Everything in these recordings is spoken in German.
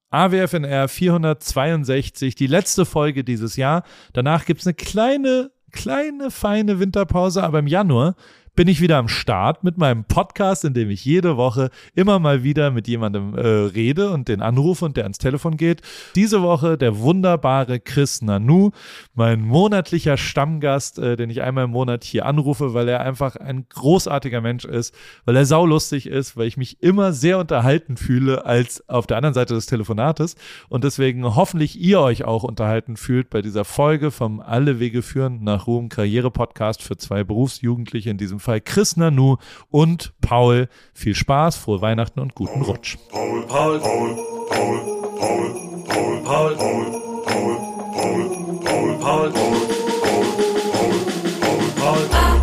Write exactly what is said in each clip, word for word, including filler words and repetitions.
A W F N R vierhundertzweiundsechzig, die letzte Folge dieses Jahr. Danach gibt's eine kleine, kleine, feine Winterpause, aber im Januar bin ich wieder am Start mit meinem Podcast, in dem ich jede Woche immer mal wieder mit jemandem äh, rede und den anrufe und der ans Telefon geht. Diese Woche der wunderbare Chris Nanu, mein monatlicher Stammgast, äh, den ich einmal im Monat hier anrufe, weil er einfach ein großartiger Mensch ist, weil er saulustig ist, weil ich mich immer sehr unterhalten fühle als auf der anderen Seite des Telefonates und deswegen hoffentlich ihr euch auch unterhalten fühlt bei dieser Folge vom Alle Wege führen nach Ruhm Karriere-Podcast für zwei Berufsjugendliche, in diesem Fall Chris Nanu und Paul. Viel Spaß, frohe Weihnachten und guten Rutsch. Paul, Paul, Paul, Paul, Paul, Paul, Paul, Paul, Paul, Paul, Paul, Paul, Paul, Paul, Paul, Paul.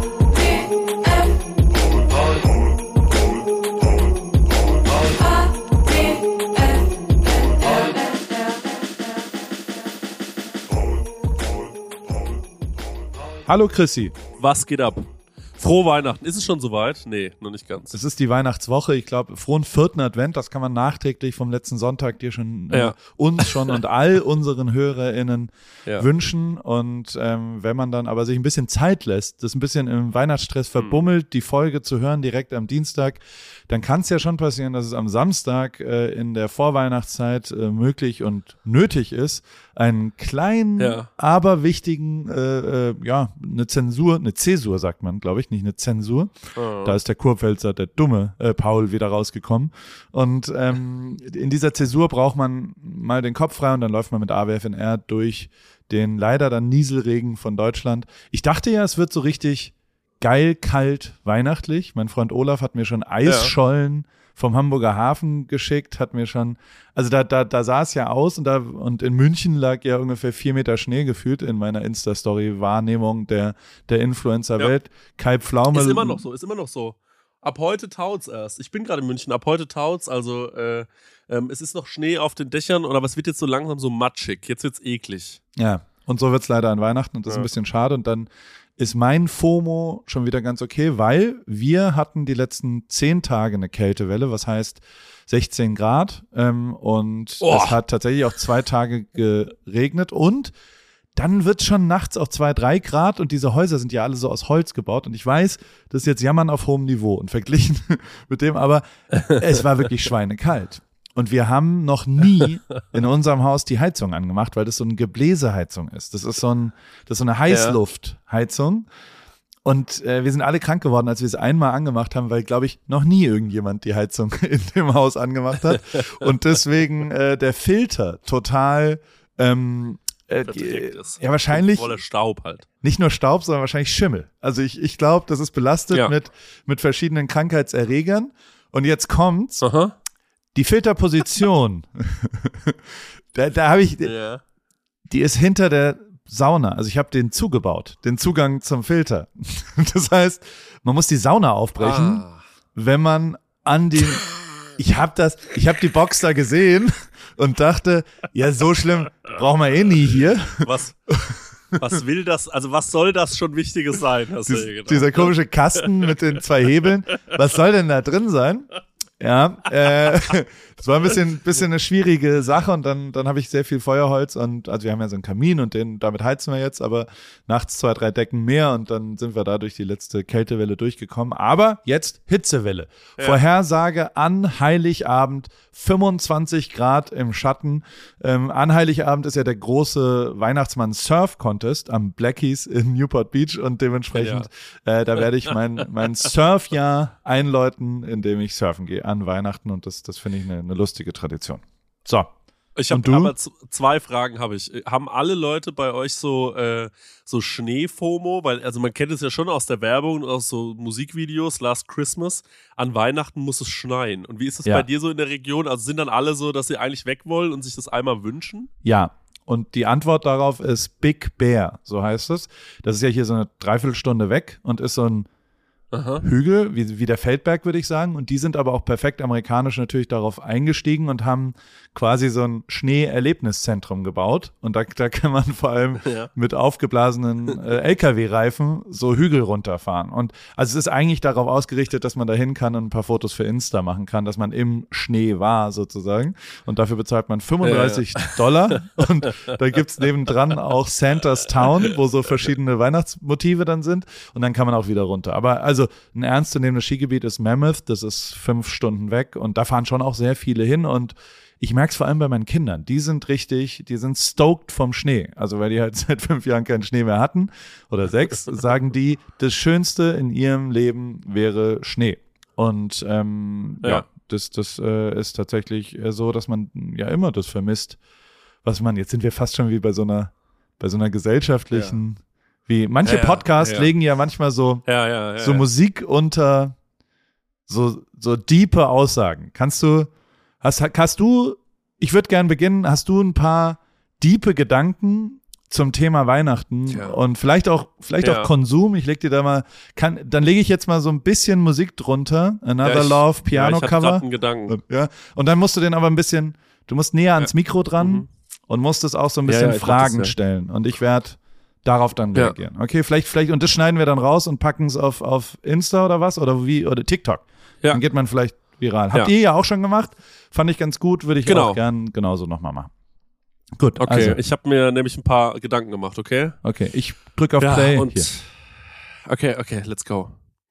Hallo Chrissy. Was geht ab? Frohe Weihnachten. Ist es schon soweit? Nee, noch nicht ganz. Es ist die Weihnachtswoche. Ich glaube, frohen vierten Advent, das kann man nachträglich vom letzten Sonntag dir schon, ja. äh, uns schon und all unseren HörerInnen ja. wünschen. Und ähm, wenn man dann aber sich ein bisschen Zeit lässt, das ein bisschen im Weihnachtsstress verbummelt, hm. die Folge zu hören direkt am Dienstag, dann kann es ja schon passieren, dass es am Samstag äh, in der Vorweihnachtszeit äh, möglich und nötig ist, einen kleinen, ja. aber wichtigen, äh, äh, ja, eine Zensur, eine Zäsur sagt man, glaube ich, nicht eine Zensur. Oh. Da ist der Kurpfälzer, der dumme äh, Paul wieder rausgekommen. Und ähm, in dieser Zäsur braucht man mal den Kopf frei und dann läuft man mit A W F N R durch den leider dann Nieselregen von Deutschland. Ich dachte ja, es wird so richtig geil, kalt, weihnachtlich. Mein Freund Olaf hat mir schon Eisschollen ja. vom Hamburger Hafen geschickt, hat mir schon, also da, da, da sah es ja aus und da, und in München lag ja ungefähr vier Meter Schnee gefühlt in meiner Insta-Story-Wahrnehmung der, der Influencer-Welt. Ja. Kai Pflaume. Ist immer noch so, ist immer noch so. Ab heute taut's erst. Ich bin gerade in München, ab heute taut's, also, äh, ähm, es ist noch Schnee auf den Dächern, aber es wird jetzt so langsam so matschig. Jetzt wird's eklig. Ja, und so wird's leider an Weihnachten und das ja. ist ein bisschen schade und dann ist mein FOMO schon wieder ganz okay, weil wir hatten die letzten zehn Tage eine Kältewelle, was heißt sechzehn Grad ähm, und oh. es hat tatsächlich auch zwei Tage geregnet und dann wird schon nachts auch zwei, drei Grad und diese Häuser sind ja alle so aus Holz gebaut und ich weiß, das ist jetzt Jammern auf hohem Niveau und verglichen mit dem, aber es war wirklich schweinekalt. Und wir haben noch nie in unserem Haus die Heizung angemacht, weil das so eine Gebläseheizung ist. Das ist so, ein, das ist so eine Heißluftheizung. Und äh, wir sind alle krank geworden, als wir es einmal angemacht haben, weil, glaube ich, noch nie irgendjemand die Heizung in dem Haus angemacht hat. Und deswegen äh, der Filter total ähm, äh, ist. Ja, wahrscheinlich voller Staub halt. Nicht nur Staub, sondern wahrscheinlich Schimmel. Also ich, ich glaube, das ist belastet ja. mit, mit verschiedenen Krankheitserregern. Und jetzt kommt's. Aha. Die Filterposition, da, da habe ich, ja. die ist hinter der Sauna. Also ich habe den zugebaut, den Zugang zum Filter. Das heißt, man muss die Sauna aufbrechen, ah. wenn man an den, ich habe das, ich habe die Box da gesehen und dachte, ja, so schlimm brauchen wir eh nie hier. Was? Was will das, also was soll das schon Wichtiges sein? Hast Dies, du gedacht, dieser komische Kasten mit den zwei Hebeln, was soll denn da drin sein? Ja, äh, das war ein bisschen, bisschen eine schwierige Sache und dann, dann habe ich sehr viel Feuerholz und, also wir haben ja so einen Kamin und den, damit heizen wir jetzt, aber nachts zwei, drei Decken mehr und dann sind wir da durch die letzte Kältewelle durchgekommen. Aber jetzt Hitzewelle. Ja. Vorhersage an Heiligabend fünfundzwanzig Grad im Schatten. Ähm, an Heiligabend ist ja der große Weihnachtsmann-Surf-Contest am Blackies in Newport Beach und dementsprechend, ja. äh, da werde ich mein, mein Surfjahr einläuten, indem ich surfen gehe an Weihnachten und das, das finde ich eine, eine lustige Tradition. So. Ich habe aber z- zwei Fragen habe ich. Haben alle Leute bei euch so äh, so Schnee-FOMO? Weil, also man kennt es ja schon aus der Werbung und aus so Musikvideos, Last Christmas. An Weihnachten muss es schneien. Und wie ist es ja. bei dir so in der Region? Also sind dann alle so, dass sie eigentlich weg wollen und sich das einmal wünschen? Ja. Und die Antwort darauf ist Big Bear, so heißt es. Das ist ja hier so eine Dreiviertelstunde weg und ist so ein Aha. Hügel, wie, wie der Feldberg, würde ich sagen. Und die sind aber auch perfekt amerikanisch natürlich darauf eingestiegen und haben quasi so ein Schneeerlebniszentrum gebaut. Und da, da kann man vor allem Ja. mit aufgeblasenen äh, L K W-Reifen so Hügel runterfahren. Und also es ist eigentlich darauf ausgerichtet, dass man da hin kann und ein paar Fotos für Insta machen kann, dass man im Schnee war sozusagen. Und dafür bezahlt man fünfunddreißig Ja, ja. Dollar. Und da gibt's nebendran auch Santa's Town, wo so verschiedene Weihnachtsmotive dann sind. Und dann kann man auch wieder runter. Aber also ein ernstzunehmendes Skigebiet ist Mammoth. Das ist fünf Stunden weg. Und da fahren schon auch sehr viele hin. Und ich merke es vor allem bei meinen Kindern. Die sind richtig, die sind stoked vom Schnee. Also weil die halt seit fünf Jahren keinen Schnee mehr hatten oder sechs, sagen die, das Schönste in ihrem Leben wäre Schnee. Und ähm, ja. ja, das, das äh, ist tatsächlich äh, so, dass man ja immer das vermisst, was man, jetzt sind wir fast schon wie bei so einer, bei so einer gesellschaftlichen, ja. wie manche ja, ja, Podcasts ja. legen ja manchmal so, Ja, ja, ja, so ja. Musik unter so, so diepe Aussagen. Kannst du, hast, hast du, ich würde gern beginnen, hast du ein paar diepe Gedanken zum Thema Weihnachten Tja. und vielleicht auch, vielleicht Ja. auch Konsum? Ich leg dir da mal, kann, dann lege ich jetzt mal so ein bisschen Musik drunter. Another Ja, ich- Love, Ja, ich hatte Piano-Cover. grad einen Gedanken. Ja, und dann musst du den aber ein bisschen, du musst näher ans Mikro dran Mhm. und musst es auch so ein Ja, bisschen ja, ich mach Fragen das, ja. stellen. Und ich werde darauf dann Ja. reagieren. Okay, vielleicht, vielleicht, und das schneiden wir dann raus und packen es auf, auf Insta oder was? Oder wie, oder TikTok. Ja. Dann geht man vielleicht viral. Habt Ja. ihr ja auch schon gemacht. Fand ich ganz gut, würde ich Genau. auch gern genauso nochmal machen. Gut, Okay, also, ich habe mir nämlich ein paar Gedanken gemacht, okay? okay, ich drücke auf Ja, Play. und Hier. okay, okay, let's go.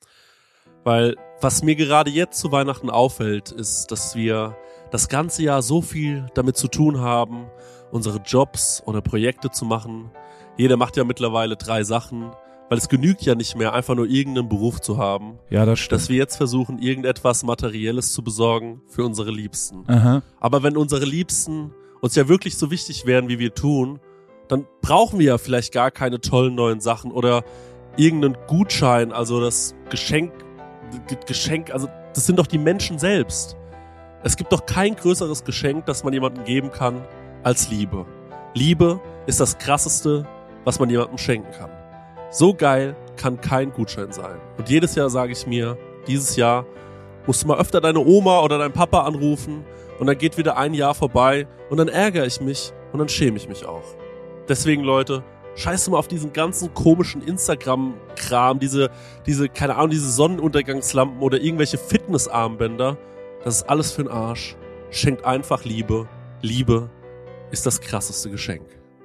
Weil was mir gerade jetzt zu Weihnachten auffällt, ist, dass wir das ganze Jahr so viel damit zu tun haben, unsere Jobs oder Projekte zu machen. Jeder macht ja mittlerweile drei Sachen, weil es genügt ja nicht mehr, einfach nur irgendeinen Beruf zu haben. Ja, das stimmt. Dass wir jetzt versuchen, irgendetwas Materielles zu besorgen für unsere Liebsten. Aha. Aber wenn unsere Liebsten uns ja wirklich so wichtig wären, wie wir tun, dann brauchen wir ja vielleicht gar keine tollen neuen Sachen oder irgendeinen Gutschein, also das Geschenk, G- Geschenk, also das sind doch die Menschen selbst. Es gibt doch kein größeres Geschenk, das man jemandem geben kann, als Liebe. Liebe ist das Krasseste, was man jemandem schenken kann. So geil kann kein Gutschein sein. Und jedes Jahr sage ich mir, dieses Jahr musst du mal öfter deine Oma oder deinen Papa anrufen und dann geht wieder ein Jahr vorbei und dann ärgere ich mich und dann schäme ich mich auch. Deswegen, Leute, scheiß mal auf diesen ganzen komischen Instagram-Kram, diese, diese, keine Ahnung, diese Sonnenuntergangslampen oder irgendwelche Fitnessarmbänder. Das ist alles für den Arsch. Schenkt einfach Liebe. Liebe ist das krasseste Geschenk.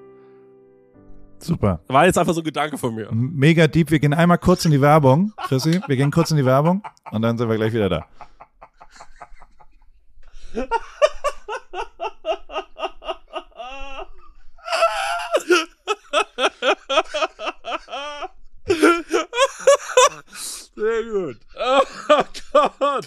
Super. War jetzt einfach so ein Gedanke von mir. Mega deep. Wir gehen einmal kurz in die Werbung, Chrissy. Wir gehen kurz in die Werbung und dann sind wir gleich wieder da. Sehr gut. Oh Gott.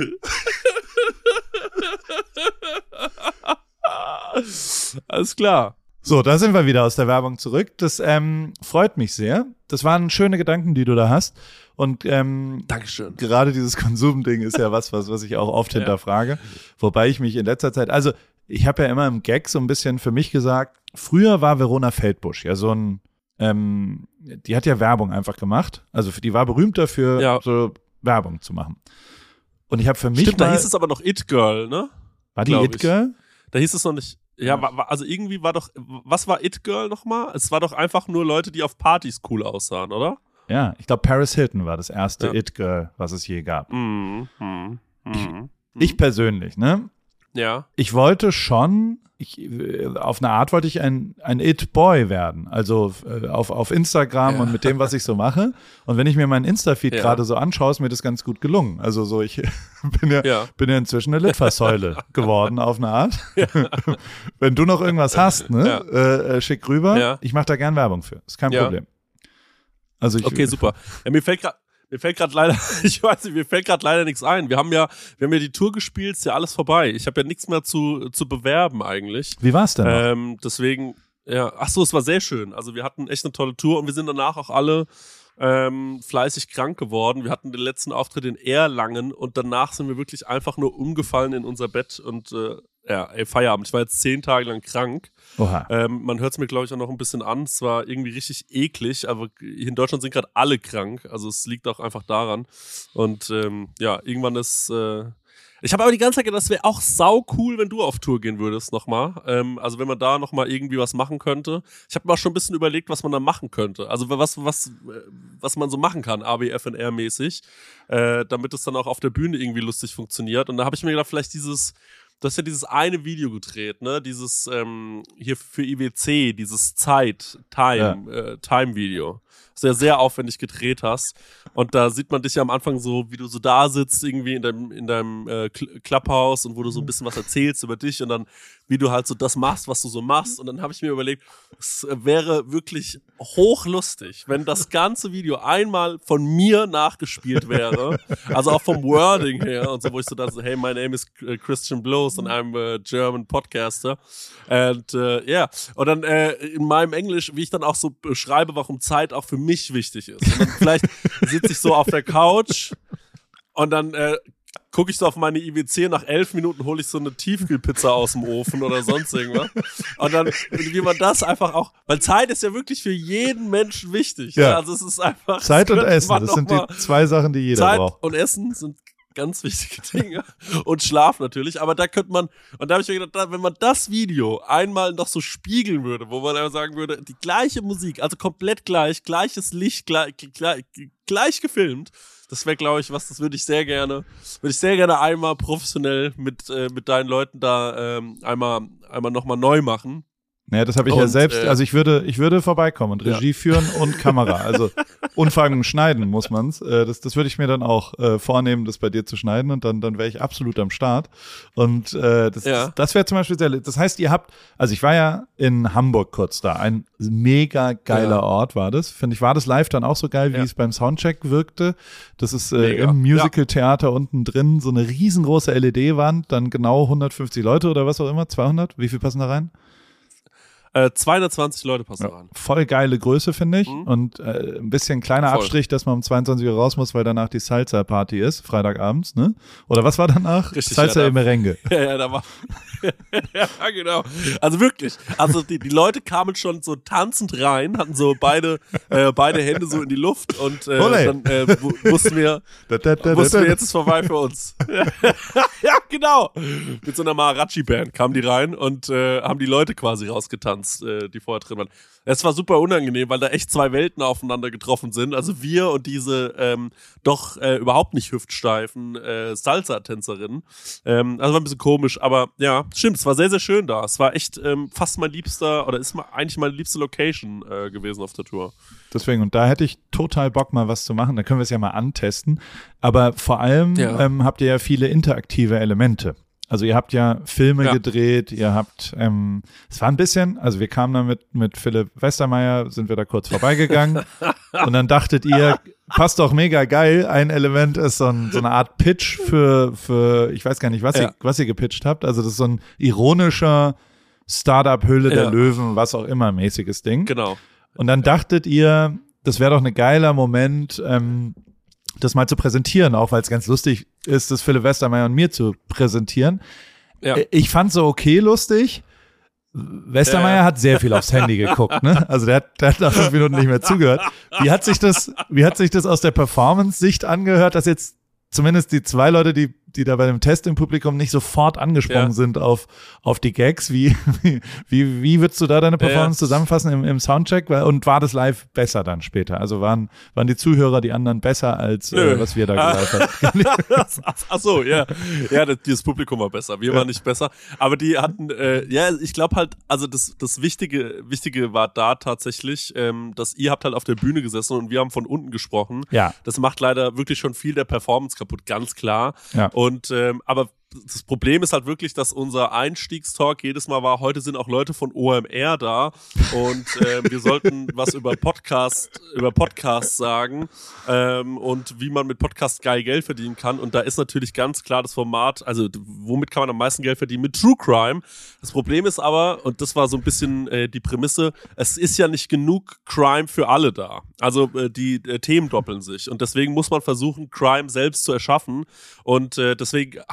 Alles klar. So, da sind wir wieder aus der Werbung zurück. Das ähm, freut mich sehr. Das waren schöne Gedanken, die du da hast. Und ähm, Dankeschön. gerade dieses Konsumding ist ja was, was, was ich auch oft Ja. hinterfrage. Wobei ich mich in letzter Zeit, also ich habe ja immer im Gag so ein bisschen für mich gesagt, früher war Verona Feldbusch ja so ein, ähm, die hat ja Werbung einfach gemacht. Also für, die war berühmt dafür, Ja. so Werbung zu machen. Und ich habe für mich Stimmt, mal, da hieß es aber noch It Girl, ne? war die glaub It ich. Girl? Da hieß es noch nicht. Ja, war, war, also irgendwie war doch, was war It Girl nochmal? Es war doch einfach nur Leute, die auf Partys cool aussahen, oder? Ja, ich glaube Paris Hilton war das erste Ja. It Girl, was es je gab. Mhm. Mhm. Mhm. Ich persönlich, ne? Ja. Ich wollte schon, ich, äh, auf eine Art wollte ich ein, ein It-Boy werden. Also äh, auf, auf Instagram Ja. und mit dem, was ich so mache. Und wenn ich mir meinen Insta-Feed Ja. gerade so anschaue, ist mir das ganz gut gelungen. Also so, ich bin ja, Ja. bin ja inzwischen eine Litfaßsäule geworden auf eine Art. Wenn du noch irgendwas hast, ne, Ja. äh, äh, schick rüber. Ja. Ich mache da gern Werbung für. Ist kein Ja. Problem. Also ich, Okay, super. Ja, mir fällt gerade mir fällt gerade leider, ich weiß nicht, mir fällt gerade leider nichts ein. Wir haben ja, wir haben ja die Tour gespielt, ist ja alles vorbei. Ich habe ja nichts mehr zu zu bewerben eigentlich. Wie war's denn noch? Ähm, deswegen, ja, ach so, es war sehr schön. Also wir hatten echt eine tolle Tour und wir sind danach auch alle ähm, fleißig krank geworden. Wir hatten den letzten Auftritt in Erlangen und danach sind wir wirklich einfach nur umgefallen in unser Bett und äh, Ja, ey, Feierabend. Ich war jetzt zehn Tage lang krank. Oha. Ähm, man hört es mir, glaube ich, auch noch ein bisschen an. Es war irgendwie richtig eklig, aber hier in Deutschland sind gerade alle krank. Also es liegt auch einfach daran. Und ähm, ja, irgendwann ist... Äh ich habe aber die ganze Zeit gedacht, das wäre auch sau cool, wenn du auf Tour gehen würdest nochmal. Ähm, also wenn man da nochmal irgendwie was machen könnte. Ich habe mir auch schon ein bisschen überlegt, was man da machen könnte. Also was, was, was man so machen kann, A B F N R-mäßig, äh, damit es dann auch auf der Bühne irgendwie lustig funktioniert. Und da habe ich mir gedacht, vielleicht dieses... Du hast ja dieses eine Video gedreht, ne? Dieses ähm, hier für I W C, dieses Zeit, Time, ja. äh, Time-Video. Das du ja sehr aufwendig gedreht hast. Und da sieht man dich ja am Anfang so, wie du so da sitzt, irgendwie in deinem, in deinem äh, Clubhouse und wo du so ein bisschen was erzählst über dich und dann, wie du halt so das machst, was du so machst. Und dann habe ich mir überlegt, es wäre wirklich hochlustig, wenn das ganze Video einmal von mir nachgespielt wäre. Also auch vom Wording her und so, wo ich so dachte, hey, my name is Christian Blows and I'm a German podcaster. And uh, yeah. Und dann äh, in meinem Englisch, wie ich dann auch so beschreibe, warum Zeit auch für mich wichtig ist. Und dann vielleicht sitze ich so auf der Couch und dann äh, gucke ich so auf meine I W C, nach elf Minuten hole ich so eine Tiefkühlpizza aus dem Ofen oder sonst irgendwas. Und dann, wie man das einfach auch, weil Zeit ist ja wirklich für jeden Menschen wichtig. Ja. Also es ist einfach. Zeit und Essen, das sind die zwei Sachen, die jeder Zeit braucht. Zeit und Essen sind ganz wichtige Dinge. Und Schlaf natürlich. Aber da könnte man, und da habe ich mir gedacht, wenn man das Video einmal noch so spiegeln würde, wo man einfach sagen würde, die gleiche Musik, also komplett gleich, gleiches Licht, gleich, gleich, gleich gefilmt, das wäre, glaube ich, was, das würde ich sehr gerne, würde ich sehr gerne einmal professionell mit, äh, mit deinen Leuten da ähm, einmal, einmal nochmal neu machen. Naja, das habe ich und, ja selbst, äh, also ich würde, ich würde vorbeikommen und Regie ja. führen und Kamera. Also Unfangen schneiden muss man's. Äh, das, das würde ich mir dann auch äh, vornehmen, das bei dir zu schneiden und dann, dann wäre ich absolut am Start. Und äh, das, ja. das, das wäre zum Beispiel sehr, das heißt, ihr habt, also ich war ja in Hamburg kurz da, ein mega geiler ja. Ort war das. Finde ich, war das live dann auch so geil, wie ja. es beim Soundcheck wirkte. Das ist äh, im Musical-Theater ja. unten drin so eine riesengroße L E D-Wand, dann genau hundertfünfzig Leute oder was auch immer, zweihundert, wie viel passen da rein? Äh, zweihundertzwanzig Leute passen ja, rein. Voll geile Größe, finde ich. Mhm. Und äh, ein bisschen kleiner voll. Abstrich, dass man um zweiundzwanzig Uhr raus muss, weil danach die Salsa-Party ist, Freitagabends, ne? Oder was war danach? Richtig, Salsa ja, im Merengue. Ja, ja, da war. Ja, genau. Also wirklich. Also die, die Leute kamen schon so tanzend rein, hatten so beide, äh, beide Hände so in die Luft und äh, dann äh, wussten wir, da, da, da, wussten wir, jetzt ist vorbei für uns. Ja, genau. Mit so einer Maharaji-Band kamen die rein und äh, haben die Leute quasi rausgetanzt, die vorher drin waren. Es war super unangenehm, weil da echt zwei Welten aufeinander getroffen sind. Also wir und diese ähm, doch äh, überhaupt nicht hüftsteifen äh, Salsa-Tänzerinnen. Ähm, also war ein bisschen komisch, aber ja, stimmt, es war sehr, sehr schön da. Es war echt ähm, fast mein liebster, oder ist mal eigentlich meine liebste Location äh, gewesen auf der Tour. Deswegen, und da hätte ich total Bock, mal was zu machen. Da können wir es ja mal antesten. Aber vor allem ja. ähm, habt ihr ja viele interaktive Elemente. Also ihr habt ja Filme ja. gedreht, ihr habt, ähm, es war ein bisschen, also wir kamen da mit, mit Philipp Westermeier, sind wir da kurz vorbeigegangen und dann dachtet ihr, passt doch mega geil, ein Element ist so, ein, so eine Art Pitch für, für, ich weiß gar nicht, was, ja. ihr, was ihr gepitcht habt, also das ist so ein ironischer Startup-Höhle ja. der Löwen, was auch immer mäßiges Ding. Genau. Und dann dachtet ihr, das wäre doch ein geiler Moment, ähm, das mal zu präsentieren, auch weil es ganz lustig ist, das Philipp Westermeier und mir zu präsentieren. Ja. Ich fand so okay lustig. Westermeier äh. hat sehr viel aufs Handy geguckt, ne? Also der hat, der hat nach fünf Minuten nicht mehr zugehört. Wie hat sich das, wie hat sich das aus der Performance-Sicht angehört, dass jetzt zumindest die zwei Leute, die die da bei dem Test im Publikum nicht sofort angesprungen ja. sind auf auf die Gags. Wie wie wie würdest du da deine Performance ja. zusammenfassen im, im Soundcheck? Und war das live besser dann später? Also waren waren die Zuhörer, die anderen besser als äh, was wir da live hatten? Ach so, ja, ja, das, das Publikum war besser. Wir ja. waren nicht besser, aber die hatten, äh, ja, ich glaube halt, also das das Wichtige Wichtige war da tatsächlich, ähm, dass ihr habt halt auf der Bühne gesessen und wir haben von unten gesprochen. Ja. Das macht leider wirklich schon viel der Performance kaputt, ganz klar. Ja. Und ähm, aber das Problem ist halt wirklich, dass unser Einstiegstalk jedes Mal war, heute sind auch Leute von O M R da und ähm, wir sollten was über Podcast, über Podcasts sagen ähm, und wie man mit Podcast geil Geld verdienen kann. Und da ist natürlich ganz klar das Format, also womit kann man am meisten Geld verdienen? Mit True Crime. Das Problem ist aber, und das war so ein bisschen äh, die Prämisse, es ist ja nicht genug Crime für alle da. Also äh, die äh, Themen doppeln sich und deswegen muss man versuchen, Crime selbst zu erschaffen und äh, deswegen habe ich mich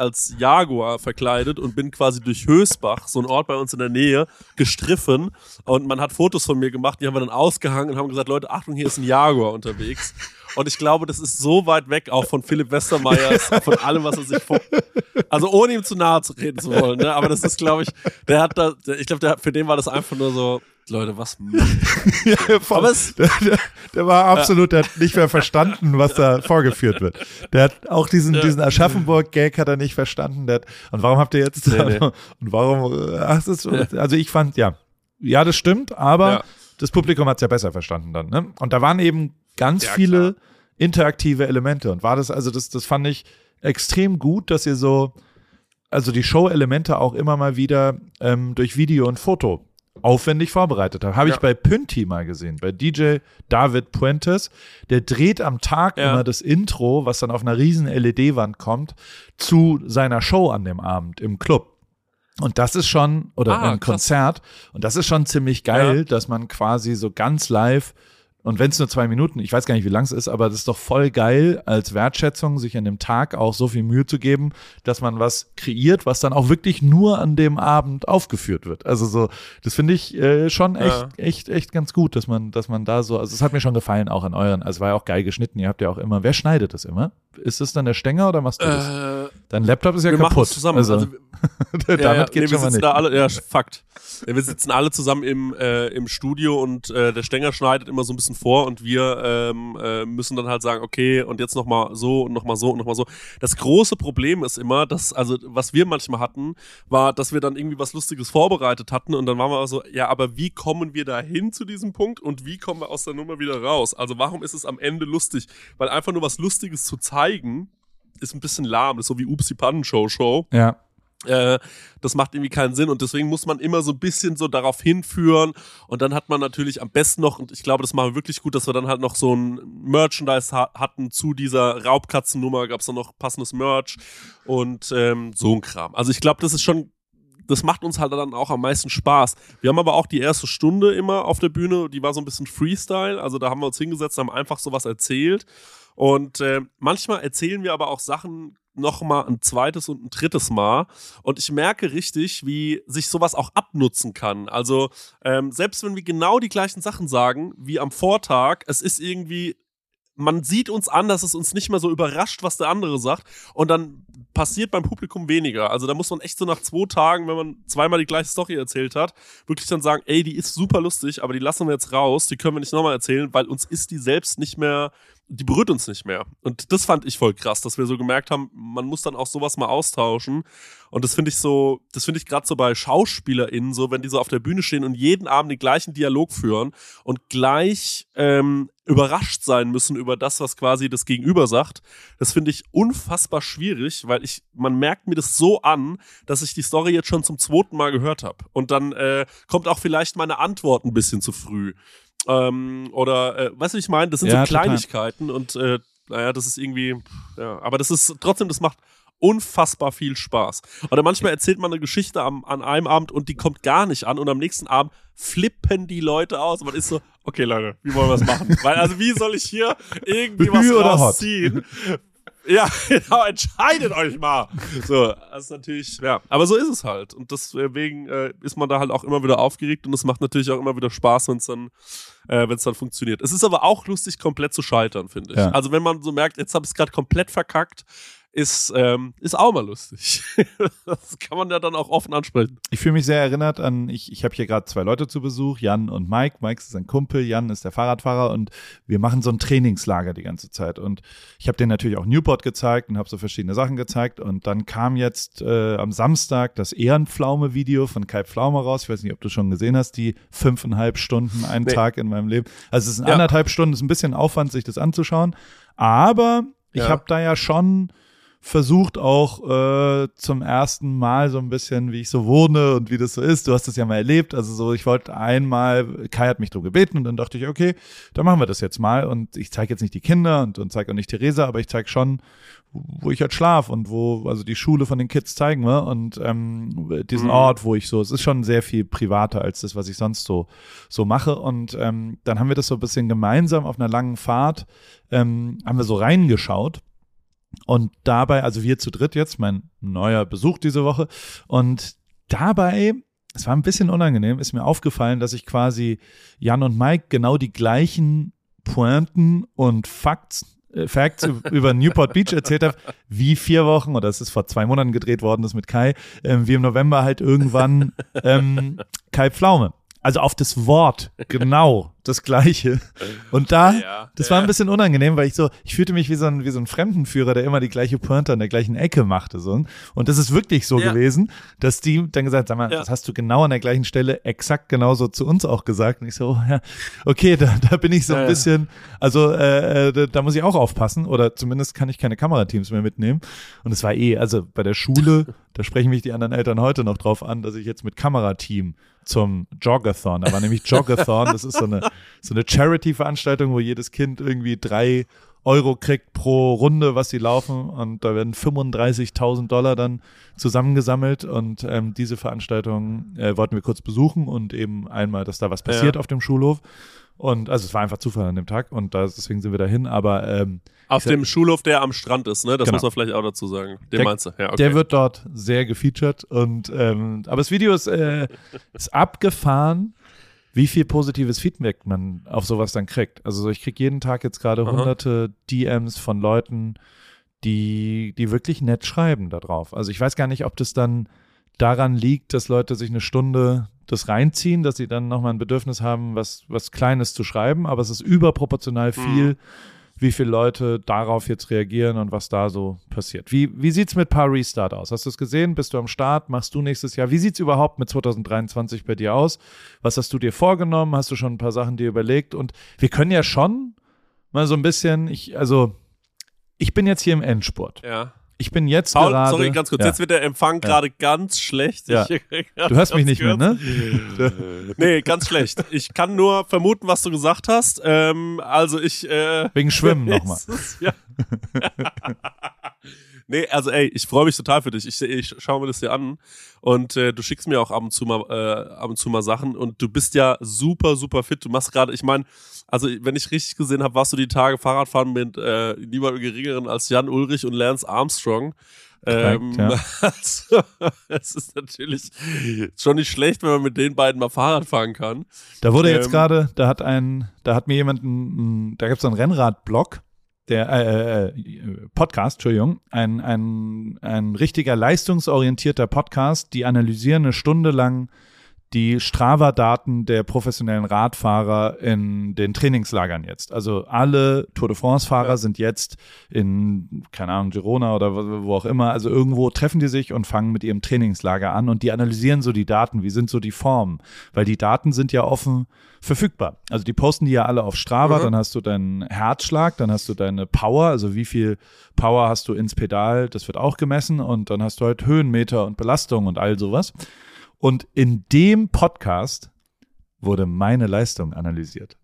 als Jaguar verkleidet und bin quasi durch Hösbach, so ein Ort bei uns in der Nähe, gestriffen und man hat Fotos von mir gemacht, die haben wir dann ausgehangen und haben gesagt, Leute, Achtung, hier ist ein Jaguar unterwegs. Und ich glaube, das ist so weit weg auch von Philipp Westermeyers, von allem, was er sich vor... Also ohne ihm zu nahe zu reden zu wollen, ne? Aber das ist, glaube ich, der hat da, der, ich glaube, der, für den war das einfach nur so, Leute, was ja, aber es, der, der, der war absolut, der hat nicht mehr verstanden, was da vorgeführt wird. Der hat auch diesen, ja. diesen Aschaffenburg-Gag hat er nicht verstanden. Der hat, und warum habt ihr jetzt nee, nee. und warum, ach, das ist, also ich fand, ja, ja, das stimmt, aber ja. das Publikum hat es ja besser verstanden dann, ne? Und da waren eben ganz ja, viele klar. interaktive Elemente und war das, also das, das fand ich extrem gut, dass ihr so, also die Show-Elemente auch immer mal wieder ähm, durch Video und Foto aufwendig vorbereitet habt. Habe ja. ich bei Pünti mal gesehen, bei D J David Puentes, der dreht am Tag ja. immer das Intro, was dann auf einer riesen L E D-Wand kommt, zu seiner Show an dem Abend im Club. Und das ist schon, oder ah, ein krass. Konzert, und das ist schon ziemlich geil, ja. dass man quasi so ganz live, und wenn es nur zwei Minuten, ich weiß gar nicht, wie lang es ist, aber das ist doch voll geil als Wertschätzung, sich an dem Tag auch so viel Mühe zu geben, dass man was kreiert, was dann auch wirklich nur an dem Abend aufgeführt wird. Also so, das finde ich äh, schon echt, ja. echt, echt ganz gut, dass man, dass man da so, also es hat mir schon gefallen, auch an euren, also es war ja auch geil geschnitten, ihr habt ja auch immer, wer schneidet das immer? Ist es dann der Stenger oder machst du das? Äh, Dein Laptop ist ja wir kaputt. Machen es zusammen. Also, also, damit ja, ja, geht nee, schon mal nicht. Da alle, ja, Fakt. Wir sitzen alle zusammen im, äh, im Studio und äh, der Stenger schneidet immer so ein bisschen vor und wir ähm, äh, müssen dann halt sagen, okay, und jetzt nochmal so und nochmal so und nochmal so. Das große Problem ist immer, dass, also was wir manchmal hatten, war, dass wir dann irgendwie was Lustiges vorbereitet hatten und dann waren wir so, ja, aber wie kommen wir da hin zu diesem Punkt und wie kommen wir aus der Nummer wieder raus? Also warum ist es am Ende lustig? Weil einfach nur was Lustiges zu zeigen, ist ein bisschen lahm, das ist so wie Upsi Pannenshow Show. Ja. Äh, das macht irgendwie keinen Sinn und deswegen muss man immer so ein bisschen so darauf hinführen und dann hat man natürlich am besten noch, und ich glaube, das machen wir wirklich gut, dass wir dann halt noch so ein Merchandise ha- hatten zu dieser Raubkatzennummer, gab es dann noch passendes Merch und ähm, so ein Kram. Also ich glaube, das ist schon, das macht uns halt dann auch am meisten Spaß. Wir haben aber auch die erste Stunde immer auf der Bühne, die war so ein bisschen Freestyle, also da haben wir uns hingesetzt, haben einfach sowas erzählt und äh, manchmal erzählen wir aber auch Sachen noch mal ein zweites und ein drittes Mal und ich merke richtig, wie sich sowas auch abnutzen kann. Also ähm, selbst wenn wir genau die gleichen Sachen sagen wie am Vortag, es ist irgendwie, man sieht uns an, dass es uns nicht mehr so überrascht, was der andere sagt und dann passiert beim Publikum weniger. Also da muss man echt so nach zwei Tagen, wenn man zweimal die gleiche Story erzählt hat, wirklich dann sagen, ey, die ist super lustig, aber die lassen wir jetzt raus, die können wir nicht nochmal erzählen, weil uns ist die selbst nicht mehr, die berührt uns nicht mehr. Und das fand ich voll krass, dass wir so gemerkt haben, man muss dann auch sowas mal austauschen. Und das finde ich so, das finde ich gerade so bei SchauspielerInnen so, wenn die so auf der Bühne stehen und jeden Abend den gleichen Dialog führen und gleich ähm, überrascht sein müssen über das, was quasi das Gegenüber sagt. Das finde ich unfassbar schwierig, weil ich, man merkt mir das so an, dass ich die Story jetzt schon zum zweiten Mal gehört habe. Und dann äh, kommt auch vielleicht meine Antwort ein bisschen zu früh. Ähm, oder, äh, weißt du, wie ich meine? Das sind ja, so Kleinigkeiten total. Und äh, naja, das ist irgendwie, ja, aber das ist trotzdem, das macht unfassbar viel Spaß. Oder manchmal erzählt man eine Geschichte am, an einem Abend und die kommt gar nicht an und am nächsten Abend flippen die Leute aus und man ist so, okay Leute, wie wollen wir das machen? Weil, also wie soll ich hier irgendwie was rausziehen? Ja, genau, entscheidet euch mal. So, das ist natürlich, ja, aber so ist es halt. Und deswegen äh, ist man da halt auch immer wieder aufgeregt und es macht natürlich auch immer wieder Spaß, wenn es dann, äh, wenn es dann funktioniert. Es ist aber auch lustig, komplett zu scheitern, finde ich. Ja. Also wenn man so merkt, jetzt habe ich es gerade komplett verkackt, ist, ähm, ist auch mal lustig. Das kann man ja dann auch offen ansprechen. Ich fühle mich sehr erinnert an, ich, ich habe hier gerade zwei Leute zu Besuch, Jan und Mike. Mike ist ein Kumpel, Jan ist der Fahrradfahrer und wir machen so ein Trainingslager die ganze Zeit. Und ich habe denen natürlich auch Newport gezeigt und habe so verschiedene Sachen gezeigt. Und dann kam jetzt äh, am Samstag das Ehrenpflaume-Video von Kai Pflaume raus. Ich weiß nicht, ob du schon gesehen hast, die fünfeinhalb Stunden, einen nee. Tag in meinem Leben. Also es ist ja. anderthalb Stunden, ist ein bisschen Aufwand, sich das anzuschauen. Aber ich ja. habe da ja schon versucht auch äh, zum ersten Mal so ein bisschen, wie ich so wohne und wie das so ist. Du hast das ja mal erlebt. Also so, ich wollte einmal, Kai hat mich darum gebeten und dann dachte ich, okay, dann machen wir das jetzt mal. Und ich zeige jetzt nicht die Kinder und, und zeige auch nicht Theresa, aber ich zeige schon, wo ich halt schlaf und wo, also die Schule von den Kids zeigen wir und ähm, diesen mhm. Ort, wo ich so, es ist schon sehr viel privater als das, was ich sonst so so mache. Und ähm, dann haben wir das so ein bisschen gemeinsam auf einer langen Fahrt, ähm, haben wir so reingeschaut. Und dabei, also wir zu dritt jetzt, mein neuer Besuch diese Woche. Und dabei, es war ein bisschen unangenehm, ist mir aufgefallen, dass ich quasi Jan und Mike genau die gleichen Pointen und Facts, äh, Facts über Newport Beach erzählt habe, wie vier Wochen, oder es ist vor zwei Monaten gedreht worden, das mit Kai, ähm, wie im November halt irgendwann ähm, Kai Pflaume. Also auf das Wort genau das Gleiche. Und da, ja, das war ein bisschen unangenehm, weil ich so, ich fühlte mich wie so ein, wie so ein Fremdenführer, der immer die gleiche Pointe an der gleichen Ecke machte. So. Und das ist wirklich so ja. gewesen, dass die dann gesagt, sag mal, ja. das hast du genau an der gleichen Stelle exakt genauso zu uns auch gesagt. Und ich so, oh, ja, okay, da, da bin ich so ein ja, bisschen, also äh, da, da muss ich auch aufpassen oder zumindest kann ich keine Kamerateams mehr mitnehmen. Und es war eh, also bei der Schule, da sprechen mich die anderen Eltern heute noch drauf an, dass ich jetzt mit Kamerateam zum Joggathon, da war nämlich Joggathon, das ist so eine, so eine Charity-Veranstaltung, wo jedes Kind irgendwie drei Euro kriegt pro Runde, was sie laufen, und da werden fünfunddreißigtausend Dollar dann zusammengesammelt, und ähm, diese Veranstaltung äh, wollten wir kurz besuchen und eben einmal, dass da was passiert ja. auf dem Schulhof. Und also es war einfach Zufall an dem Tag und da, deswegen sind wir dahin, aber ähm, auf dem Schulhof, der am Strand ist, ne? Das genau. muss man vielleicht auch dazu sagen. Den der, meinst du? Ja, okay. Der wird dort sehr gefeatured und ähm, aber das Video ist, äh, ist abgefahren, wie viel positives Feedback man auf sowas dann kriegt. Also ich kriege jeden Tag jetzt gerade hunderte D Ms von Leuten, die die wirklich nett schreiben da drauf. Also ich weiß gar nicht, ob das dann daran liegt, dass Leute sich eine Stunde das reinziehen, dass sie dann nochmal ein Bedürfnis haben, was, was Kleines zu schreiben, aber es ist überproportional viel, mhm. wie viele Leute darauf jetzt reagieren und was da so passiert. Wie, wie sieht es mit Paar Restart aus? Hast du es gesehen? Bist du am Start? Machst du nächstes Jahr? Wie sieht es überhaupt mit zwanzig dreiundzwanzig bei dir aus? Was hast du dir vorgenommen? Hast du schon ein paar Sachen dir überlegt? Und wir können ja schon mal so ein bisschen, ich, also ich bin jetzt hier im Endspurt. Ja. Ich bin jetzt Paul, gerade... sorry, ganz kurz. Ja. Jetzt wird der Empfang ja. gerade ganz schlecht. Ja. Ich, du hörst mich nicht kurz. mehr, ne? Nee, ganz schlecht. Ich kann nur vermuten, was du gesagt hast. Ähm, also ich... Äh, Wegen Schwimmen nochmal. Ja. Nee, also ey, ich freue mich total für dich. Ich, ich schaue mir das hier an und äh, du schickst mir auch ab und zu mal äh, ab und zu mal Sachen und du bist ja super, super fit. Du machst gerade, ich meine, also wenn ich richtig gesehen habe, warst du die Tage Fahrradfahren mit äh, niemand geringeren als Jan Ulrich und Lance Armstrong. Ähm, ja. Also, es ist natürlich schon nicht schlecht, wenn man mit den beiden mal Fahrrad fahren kann. Da wurde ähm, jetzt gerade, da hat ein, da hat mir jemand, ein, da gibt es so einen Rennrad-Blog, der äh, äh, Podcast, Entschuldigung, ein, ein, ein richtiger leistungsorientierter Podcast, die analysieren eine Stunde lang die Strava-Daten der professionellen Radfahrer in den Trainingslagern jetzt. Also alle Tour de France-Fahrer ja. sind jetzt in, keine Ahnung, Girona oder wo auch immer, also irgendwo treffen die sich und fangen mit ihrem Trainingslager an und die analysieren so die Daten, wie sind so die Formen, weil die Daten sind ja offen verfügbar. Also die posten die ja alle auf Strava, mhm. dann hast du deinen Herzschlag, dann hast du deine Power, also wie viel Power hast du ins Pedal, das wird auch gemessen und dann hast du halt Höhenmeter und Belastung und all sowas. Und in dem Podcast wurde meine Leistung analysiert.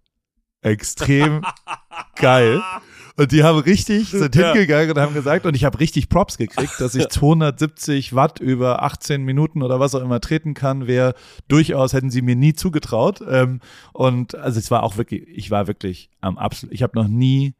Extrem geil. Und die haben richtig, sind ja. hingegangen und haben gesagt, und ich habe richtig Props gekriegt, dass ich zweihundertsiebzig Watt über achtzehn Minuten oder was auch immer treten kann, wäre durchaus, hätten sie mir nie zugetraut. Und also es war auch wirklich, ich war wirklich am absolut, ich habe noch nie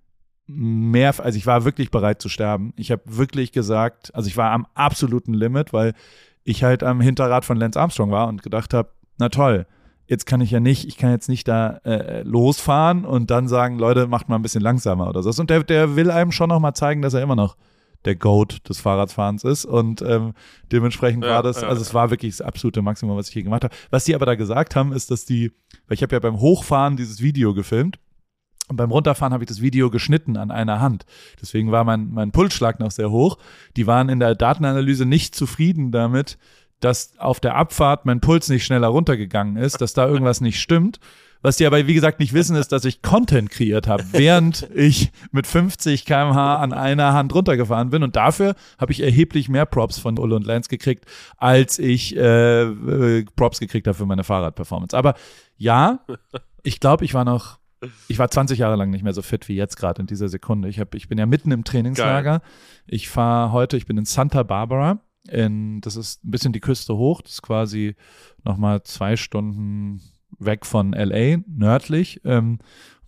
mehr, also ich war wirklich bereit zu sterben. Ich habe wirklich gesagt, also ich war am absoluten Limit, weil ich halt am Hinterrad von Lance Armstrong war und gedacht habe, na toll, jetzt kann ich ja nicht, ich kann jetzt nicht da äh, losfahren und dann sagen, Leute, macht mal ein bisschen langsamer oder so. Und der, der will einem schon noch mal zeigen, dass er immer noch der Goat des Fahrradfahrens ist und ähm, dementsprechend ja, war das, ja, also es war wirklich das absolute Maximum, was ich hier gemacht habe. Was die aber da gesagt haben, ist, dass die, weil ich habe ja beim Hochfahren dieses Video gefilmt, und beim Runterfahren habe ich das Video geschnitten an einer Hand. Deswegen war mein, mein Pulsschlag noch sehr hoch. Die waren in der Datenanalyse nicht zufrieden damit, dass auf der Abfahrt mein Puls nicht schneller runtergegangen ist, dass da irgendwas nicht stimmt. Was die aber, wie gesagt, nicht wissen, ist, dass ich Content kreiert habe, während ich mit fünfzig Kilometer pro Stunde an einer Hand runtergefahren bin. Und dafür habe ich erheblich mehr Props von Ulle und Lance gekriegt, als ich äh, äh, Props gekriegt habe für meine Fahrradperformance. Aber ja, ich glaube, ich war noch Ich war zwanzig Jahre lang nicht mehr so fit wie jetzt gerade in dieser Sekunde. Ich, hab, ich bin ja mitten im Trainingslager. Geil. Ich fahre heute, ich bin in Santa Barbara. In, das ist ein bisschen die Küste hoch. Das ist quasi nochmal zwei Stunden weg von L A, nördlich. Ähm,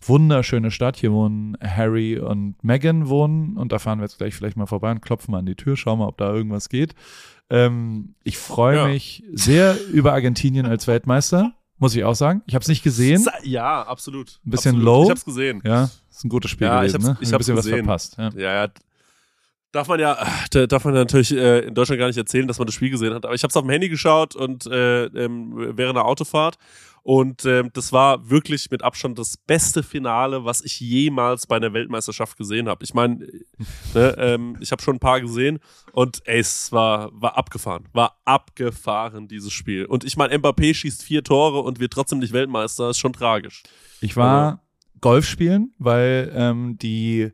wunderschöne Stadt. Hier wohnen Harry und Meghan wohnen und da fahren wir jetzt gleich vielleicht mal vorbei und klopfen mal an die Tür, schauen mal, ob da irgendwas geht. Ähm, ich freue Ja. mich sehr über Argentinien als Weltmeister, muss ich auch sagen. Ich habe es nicht gesehen. Sa- Ja, absolut. Ein bisschen absolut. low. Ich hab's gesehen. Ja, ist ein gutes Spiel Ja, ich gewesen. hab's- Ne? ich Ein hab's bisschen was gesehen. verpasst. Ja. Ja, ja. Darf man ja, da darf man ja natürlich äh, in Deutschland gar nicht erzählen, dass man das Spiel gesehen hat. Aber ich habe es auf dem Handy geschaut und äh, ähm, während der Autofahrt. Und ähm, das war wirklich mit Abstand das beste Finale, was ich jemals bei einer Weltmeisterschaft gesehen habe. Ich meine, ne, ähm, ich habe schon ein paar gesehen und ey, es war, war abgefahren. War abgefahren, dieses Spiel. Und ich meine, Mbappé schießt vier Tore und wird trotzdem nicht Weltmeister. Ist schon tragisch. Ich war Golf spielen, weil ähm, die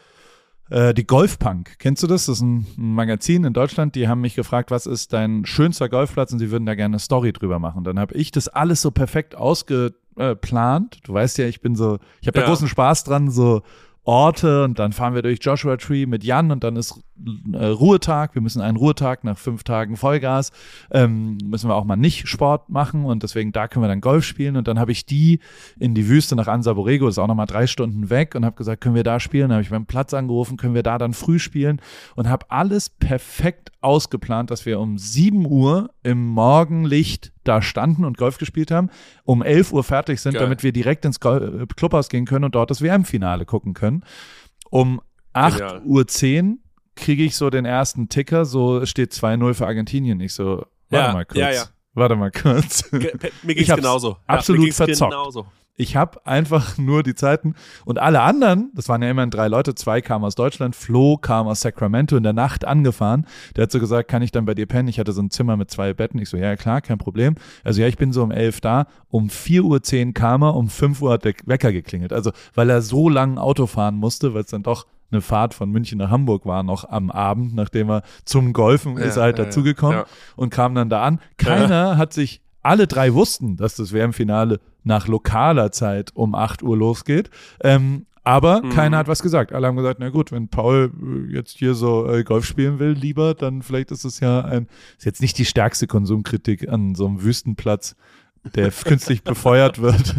äh, die Golfpunk, kennst du das? Das ist ein, ein Magazin in Deutschland, die haben mich gefragt, was ist dein schönster Golfplatz und sie würden da gerne eine Story drüber machen. Dann habe ich das alles so perfekt ausgeplant. Du weißt ja, ich bin so, ich habe da Ja. großen Spaß dran, so Orte und dann fahren wir durch Joshua Tree mit Jan und dann ist äh, Ruhetag. Wir müssen einen Ruhetag nach fünf Tagen Vollgas. Ähm, müssen wir auch mal nicht Sport machen und deswegen da können wir dann Golf spielen und dann habe ich die in die Wüste nach Anza Borrego, das ist auch nochmal drei Stunden weg und habe gesagt, können wir da spielen? Dann habe ich beim Platz angerufen, können wir da dann früh spielen und habe alles perfekt ausgeplant, dass wir um sieben Uhr im Morgenlicht da standen und Golf gespielt haben, um elf Uhr fertig sind, Geil. damit wir direkt ins Gol- Clubhaus gehen können und dort das W M-Finale gucken können. Um acht Genial. Uhr zehn kriege ich so den ersten Ticker, so es steht zwei null für Argentinien. Ich so, warte Ja, mal kurz. ja, ja. Warte mal kurz. Ge- Pe- Mir Ich ging's hab's genauso. absolut ja, mir ging's verzockt. Genauso. Ich habe einfach nur die Zeiten und alle anderen, das waren ja immerhin drei Leute, zwei kamen aus Deutschland, Flo kam aus Sacramento in der Nacht angefahren. Der hat so gesagt, kann ich dann bei dir pennen? Ich hatte so ein Zimmer mit zwei Betten. Ich so, ja klar, kein Problem. Also ja, ich bin so um elf da. Um vier Uhr zehn kam er, um fünf Uhr hat der Wecker geklingelt. Also weil er so lang Auto fahren musste, weil es dann doch eine Fahrt von München nach Hamburg war noch am Abend, nachdem er zum Golfen Ja, ist er halt ja, dazugekommen ja. und kam dann da an. Keiner hat sich, alle drei wussten, dass das W M-Finale nach lokaler Zeit um acht Uhr losgeht. Ähm, aber Mhm. keiner hat was gesagt. Alle haben gesagt, na gut, wenn Paul äh, jetzt hier so äh, Golf spielen will, lieber, dann vielleicht ist es ja ein, ist jetzt nicht die stärkste Konsumkritik an so einem Wüstenplatz, der künstlich befeuert wird,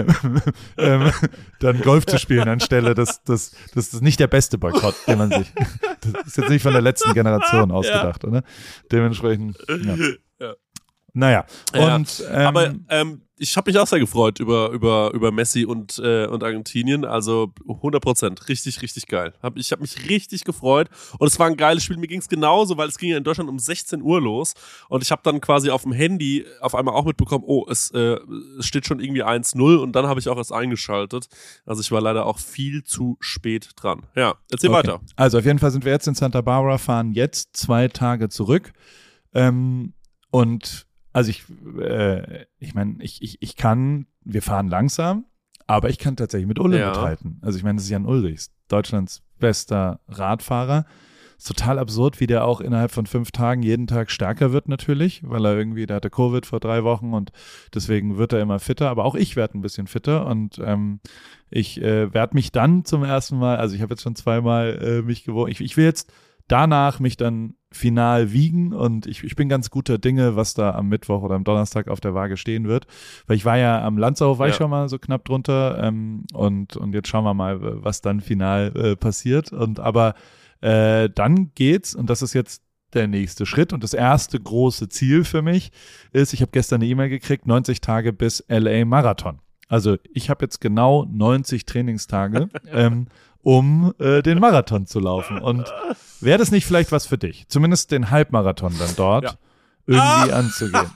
ähm, dann Golf zu spielen anstelle. Das, das, das ist nicht der beste Boykott, den man sich, das ist jetzt nicht von der letzten Generation ausgedacht, oder? Dementsprechend, ja. Ja. Naja, Ja, und ähm, Aber ähm, ich habe mich auch sehr gefreut über, über, über Messi und, äh, und Argentinien. Also hundert Prozent. Richtig, richtig geil. Hab, ich habe mich richtig gefreut. Und es war ein geiles Spiel. Mir ging es genauso, weil es ging ja in Deutschland um sechzehn Uhr los. Und ich habe dann quasi auf dem Handy auf einmal auch mitbekommen, oh, es, äh, es steht schon irgendwie eins null. Und dann habe ich auch erst eingeschaltet. Also ich war leider auch viel zu spät dran. Ja, erzähl okay. weiter. Also auf jeden Fall sind wir jetzt in Santa Barbara, fahren jetzt zwei Tage zurück. Ähm, und also ich, äh, ich meine, ich, ich, ich kann, wir fahren langsam, aber ich kann tatsächlich mit Ulle Ja. mithalten. Also ich meine, das ist Jan Ulrichs, Deutschlands bester Radfahrer. Ist total absurd, wie der auch innerhalb von fünf Tagen jeden Tag stärker wird natürlich, weil er irgendwie, der hatte Covid vor drei Wochen und deswegen wird er immer fitter, aber auch ich werde ein bisschen fitter und ähm, ich äh, werde mich dann zum ersten Mal, also ich habe jetzt schon zweimal äh, mich gewogen, ich, ich will jetzt danach mich dann final wiegen und ich, ich bin ganz guter Dinge, was da am Mittwoch oder am Donnerstag auf der Waage stehen wird, weil ich war ja am Landsau, war Ja. ich schon mal so knapp drunter ähm, und, und jetzt schauen wir mal, was dann final äh, passiert und aber äh, dann geht's und das ist jetzt der nächste Schritt und das erste große Ziel für mich ist, ich habe gestern eine E-Mail gekriegt, neunzig Tage bis L A Marathon. Also ich habe jetzt genau neunzig Trainingstage, ähm, um äh, den Marathon zu laufen. Und wäre das nicht vielleicht was für dich? Zumindest den Halbmarathon dann dort Ja. irgendwie anzugehen.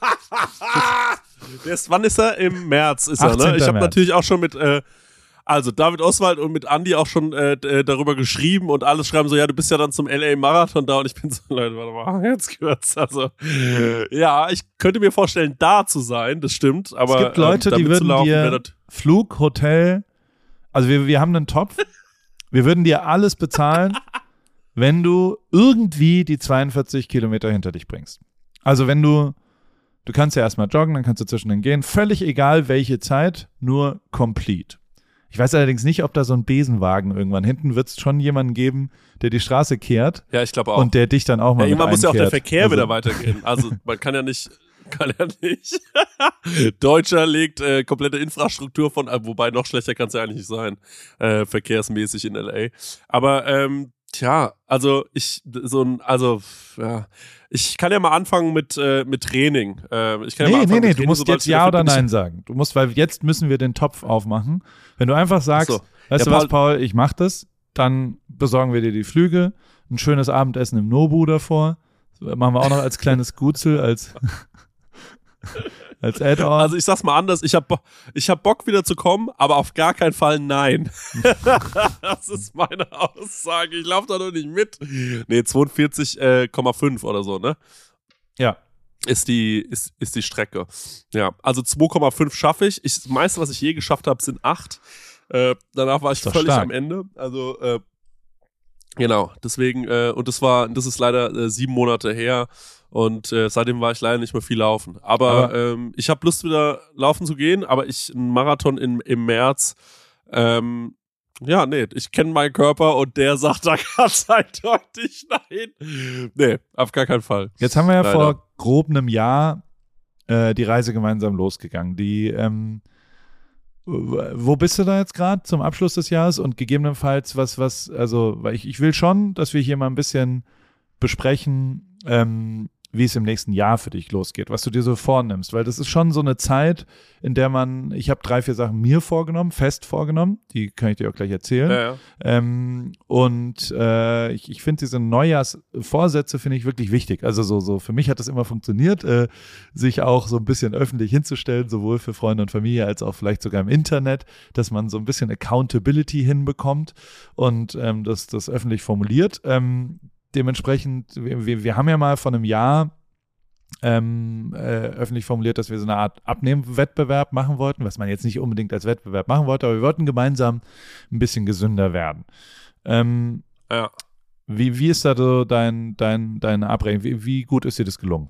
Der ist, wann ist er? Im März ist er, ne? achtzehnten Ich habe März. natürlich auch schon mit, äh, also David Oswald und mit Andi auch schon äh, d- äh, darüber geschrieben und alles schreiben so, ja, du bist ja dann zum L A Marathon da und ich bin so, Leute, warte mal, jetzt kurz. Also, ja, ich könnte mir vorstellen, da zu sein, das stimmt, aber Es gibt Leute, ähm, die damit würden zu laufen, dir wäre das- Flug, Hotel, also wir, wir haben einen Topf, wir würden dir alles bezahlen, wenn du irgendwie die zweiundvierzig Kilometer hinter dich bringst. Also wenn du, du kannst ja erstmal joggen, dann kannst du zwischendrin gehen, völlig egal welche Zeit, nur complete. Ich weiß allerdings nicht, ob da so ein Besenwagen irgendwann, hinten wird es schon jemanden geben, der die Straße kehrt Ja, ich glaube auch. und der dich dann auch mal ja, mit irgendwann muss ja auch der einkehrt. Verkehr Also- wieder weitergehen. Also man kann ja nicht, kann ja nicht. Deutscher legt äh, komplette Infrastruktur von, äh, wobei noch schlechter kann es ja eigentlich nicht sein, äh, verkehrsmäßig in L A. Aber ähm, tja, also ich so ein, also ja, ich kann ja mal anfangen mit äh, mit Training. Äh, ich kann nee, ja mal nee, nee, mit du Training, musst jetzt ja oder nein sagen. Du musst, weil jetzt müssen wir den Topf aufmachen. Wenn du einfach sagst, so. weißt ja, du was, Paul, ich mach das, dann besorgen wir dir die Flüge, ein schönes Abendessen im Nobu davor. Das machen wir auch noch als kleines Gutzel, als als Add-on. Also ich sag's mal anders, ich hab, Bo- ich hab Bock wieder zu kommen, aber auf gar keinen Fall nein. Das ist meine Aussage, ich laufe da noch nicht mit. Nee, zweiundvierzig Komma fünf oder so, ne? Ja. Ist die, ist, ist die Strecke. Ja, also zwei Komma fünf schaffe ich. ich. Das meiste, was ich je geschafft habe, sind acht. Äh, danach war ich völlig stark. am Ende. Also, äh, genau, deswegen, äh, und das war, das ist leider äh, sieben Monate her. Und äh, seitdem war ich leider nicht mehr viel laufen. Aber, Aber ähm, ich habe Lust, wieder laufen zu gehen, aber ich, ein Marathon in, im März, ähm, ja, nee, ich kenne meinen Körper und der sagt da ganz eindeutig nein. Nee, auf gar keinen Fall. Jetzt haben wir ja Leider. vor grob einem Jahr äh, die Reise gemeinsam losgegangen. Die, ähm, wo bist du da jetzt gerade zum Abschluss des Jahres und gegebenenfalls was, was, also, weil ich, ich will schon, dass wir hier mal ein bisschen besprechen, ähm, wie es im nächsten Jahr für dich losgeht, was du dir so vornimmst, weil das ist schon so eine Zeit, in der man, ich habe drei, vier Sachen mir vorgenommen, fest vorgenommen, die kann ich dir auch gleich erzählen. Ja, ja. Ähm, und äh, ich, ich finde diese Neujahrsvorsätze finde ich wirklich wichtig. Also so, so für mich hat das immer funktioniert, äh, sich auch so ein bisschen öffentlich hinzustellen, sowohl für Freunde und Familie als auch vielleicht sogar im Internet, dass man so ein bisschen Accountability hinbekommt und ähm, das, das öffentlich formuliert. Ähm, Dementsprechend, wir, wir haben ja mal vor einem Jahr ähm, äh, öffentlich formuliert, dass wir so eine Art Abnehmwettbewerb machen wollten, was man jetzt nicht unbedingt als Wettbewerb machen wollte, aber wir wollten gemeinsam ein bisschen gesünder werden. Ähm, Ja. wie, wie ist da so dein, dein, deine Abrechnung? Wie, wie gut ist dir das gelungen?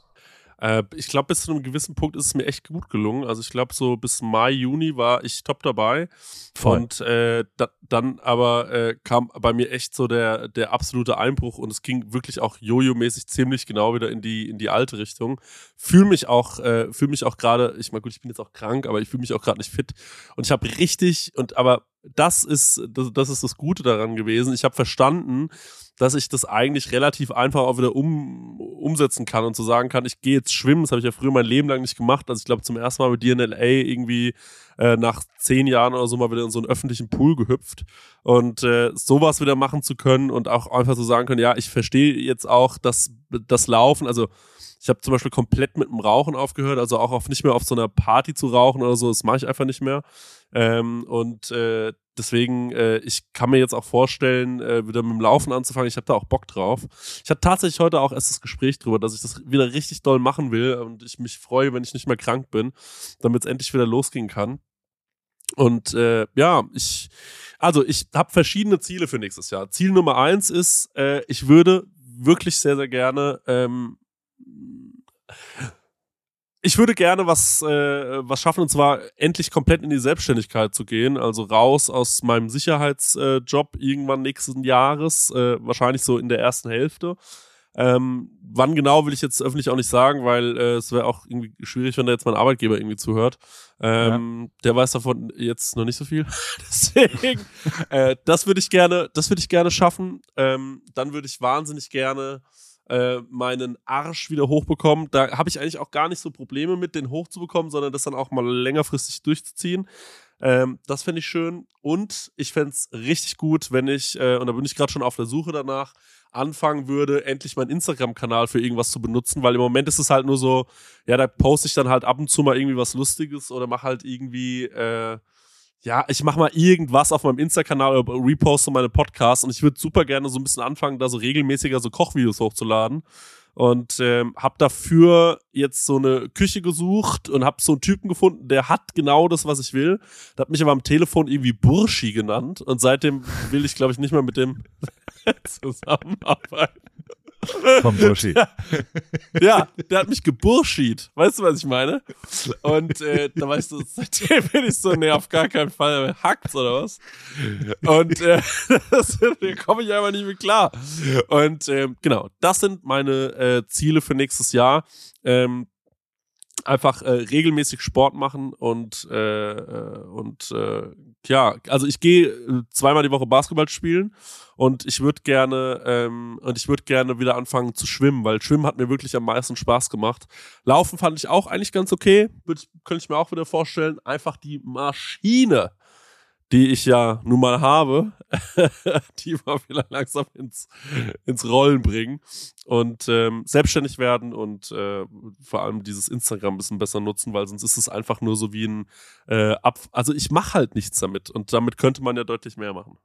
Äh, ich glaube, bis zu einem gewissen Punkt ist es mir echt gut gelungen. Also ich glaube, so bis Mai, Juni war ich top dabei. Voll. Und äh, da, dann aber äh, kam bei mir echt so der, der absolute Einbruch und es ging wirklich auch Jojo-mäßig ziemlich genau wieder in die, in die alte Richtung. Fühle mich auch, äh, fühle mich auch gerade, ich meine, gut, ich bin jetzt auch krank, aber ich fühle mich auch gerade nicht fit. Und ich habe richtig, und aber das ist, das, das ist das Gute daran gewesen. Ich habe verstanden, dass ich das eigentlich relativ einfach auch wieder um, umsetzen kann und so sagen kann, ich gehe jetzt schwimmen, das habe ich ja früher mein Leben lang nicht gemacht, also ich glaube zum ersten Mal mit dir in L A irgendwie äh, nach zehn Jahren oder so mal wieder in so einen öffentlichen Pool gehüpft und äh, sowas wieder machen zu können und auch einfach so sagen können, ja, ich verstehe jetzt auch das, das Laufen, also ich habe zum Beispiel komplett mit dem Rauchen aufgehört, also auch auf nicht mehr auf so einer Party zu rauchen oder so, das mache ich einfach nicht mehr. Ähm, und äh, deswegen, äh, ich kann mir jetzt auch vorstellen, äh, wieder mit dem Laufen anzufangen. Ich habe da auch Bock drauf. Ich hatte tatsächlich heute auch erst das Gespräch drüber, dass ich das wieder richtig doll machen will und ich mich freue, wenn ich nicht mehr krank bin, damit es endlich wieder losgehen kann. Und äh, ja, ich, also ich habe verschiedene Ziele für nächstes Jahr. Ziel Nummer eins ist, äh, ich würde wirklich sehr, sehr gerne ähm, Ich würde gerne was, äh, was schaffen, und zwar endlich komplett in die Selbstständigkeit zu gehen, also raus aus meinem Sicherheitsjob äh, irgendwann nächsten Jahres, äh, wahrscheinlich so in der ersten Hälfte. Ähm, wann genau will ich jetzt öffentlich auch nicht sagen, weil äh, es wäre auch irgendwie schwierig, wenn da jetzt mein Arbeitgeber irgendwie zuhört. Ähm, ja. Der weiß davon jetzt noch nicht so viel. Deswegen, äh, das würde ich gerne, das würde ich gerne schaffen. Ähm, dann würde ich wahnsinnig gerne äh, meinen Arsch wieder hochbekommen. Da habe ich eigentlich auch gar nicht so Probleme mit, den hochzubekommen, sondern das dann auch mal längerfristig durchzuziehen. Ähm, das fände ich schön. Und ich fände es richtig gut, wenn ich, äh, und da bin ich gerade schon auf der Suche danach, anfangen würde, endlich meinen Instagram-Kanal für irgendwas zu benutzen, weil im Moment ist es halt nur so, ja, da poste ich dann halt ab und zu mal irgendwie was Lustiges oder mache halt irgendwie, äh, ja, ich mache mal irgendwas auf meinem Insta-Kanal oder reposte meine Podcasts und ich würde super gerne so ein bisschen anfangen, da so regelmäßiger so Kochvideos hochzuladen. Und ähm, habe dafür jetzt so eine Küche gesucht und habe so einen Typen gefunden, der hat genau das, was ich will. Der hat mich aber am Telefon irgendwie Burschi genannt und seitdem will ich, glaube ich, nicht mehr mit dem zusammenarbeiten. Vom Burschi. Ja, ja, der hat mich geburschied. Weißt du, was ich meine? Und äh, da weißt du, seitdem bin ich so, nee, auf gar keinen Fall. Hackt's oder was? Und äh, das, da komme ich einfach nicht mehr klar. Und äh, genau, das sind meine äh, Ziele für nächstes Jahr. Ähm, einfach äh, regelmäßig Sport machen und äh, und äh, ja, also ich gehe zweimal die Woche Basketball spielen und ich würde gerne ähm, und ich würde gerne wieder anfangen zu schwimmen, weil Schwimmen hat mir wirklich am meisten Spaß gemacht. Laufen fand ich auch eigentlich ganz okay, Würd, könnte ich mir auch wieder vorstellen. Einfach die Maschine, die ich ja nun mal habe, die mal wieder langsam ins, ins Rollen bringen und ähm, selbstständig werden und äh, vor allem dieses Instagram ein bisschen besser nutzen, weil sonst ist es einfach nur so wie ein äh, Ab... Also ich mache halt nichts damit und damit könnte man ja deutlich mehr machen.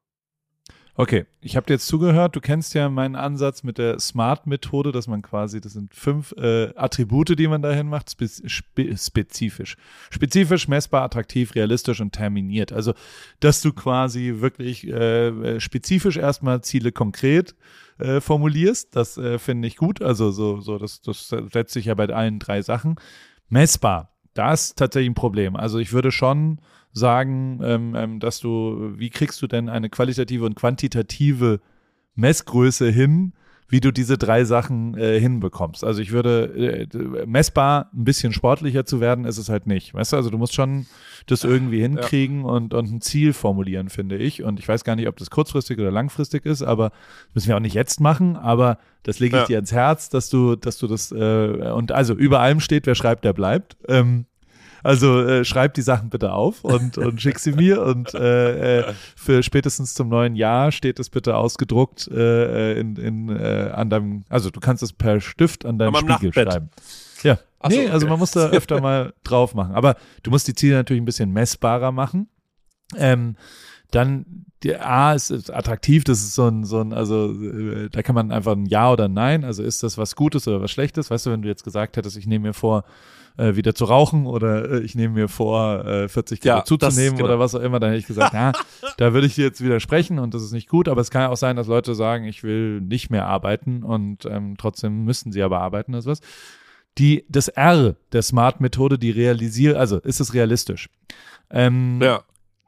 Okay, ich habe dir jetzt zugehört. Du kennst ja meinen Ansatz mit der Smart-Methode, dass man quasi, das sind fünf äh, Attribute, die man dahin macht, spe spe spezifisch. Spezifisch, messbar, attraktiv, realistisch und terminiert. Also, dass du quasi wirklich äh, spezifisch erstmal Ziele konkret äh, formulierst. Das äh, finde ich gut. Also, so, so das, das setzt sich ja bei allen drei Sachen. Messbar, da ist tatsächlich ein Problem. Also, ich würde schon sagen, ähm, ähm, dass du, wie kriegst du denn eine qualitative und quantitative Messgröße hin, wie du diese drei Sachen äh, hinbekommst. Also ich würde, äh, messbar ein bisschen sportlicher zu werden, ist es halt nicht. Weißt du, also du musst schon das irgendwie hinkriegen ja. und, und ein Ziel formulieren, finde ich. Und ich weiß gar nicht, ob das kurzfristig oder langfristig ist, aber das müssen wir auch nicht jetzt machen, aber das lege ich ja. dir ans Herz, dass du, dass du das, äh, und also über allem steht, wer schreibt, der bleibt. Ähm, Also äh, schreib die Sachen bitte auf und, und schick sie mir und äh, äh, für spätestens zum neuen Jahr steht es bitte ausgedruckt äh, in, in, äh, an deinem, also du kannst es per Stift an deinem Spiegel schreiben. Ja, Ach nee, so, okay. also man muss da öfter mal drauf machen, aber du musst die Ziele natürlich ein bisschen messbarer machen. Ähm, dann, die A ist, ist attraktiv, das ist so ein, so ein, also äh, da kann man einfach ein Ja oder Nein, also ist das was Gutes oder was Schlechtes, weißt du, wenn du jetzt gesagt hättest, ich nehme mir vor, äh, wieder zu rauchen oder äh, ich nehme mir vor, äh, vierzig Kilo ja, zuzunehmen genau. oder was auch immer, dann hätte ich gesagt, ja, da würde ich dir jetzt widersprechen und das ist nicht gut, aber es kann ja auch sein, dass Leute sagen, ich will nicht mehr arbeiten und ähm, trotzdem müssten sie aber arbeiten oder sowas. Die, das R der Smart-Methode, die realisiert, also ist es realistisch? Ähm, ja.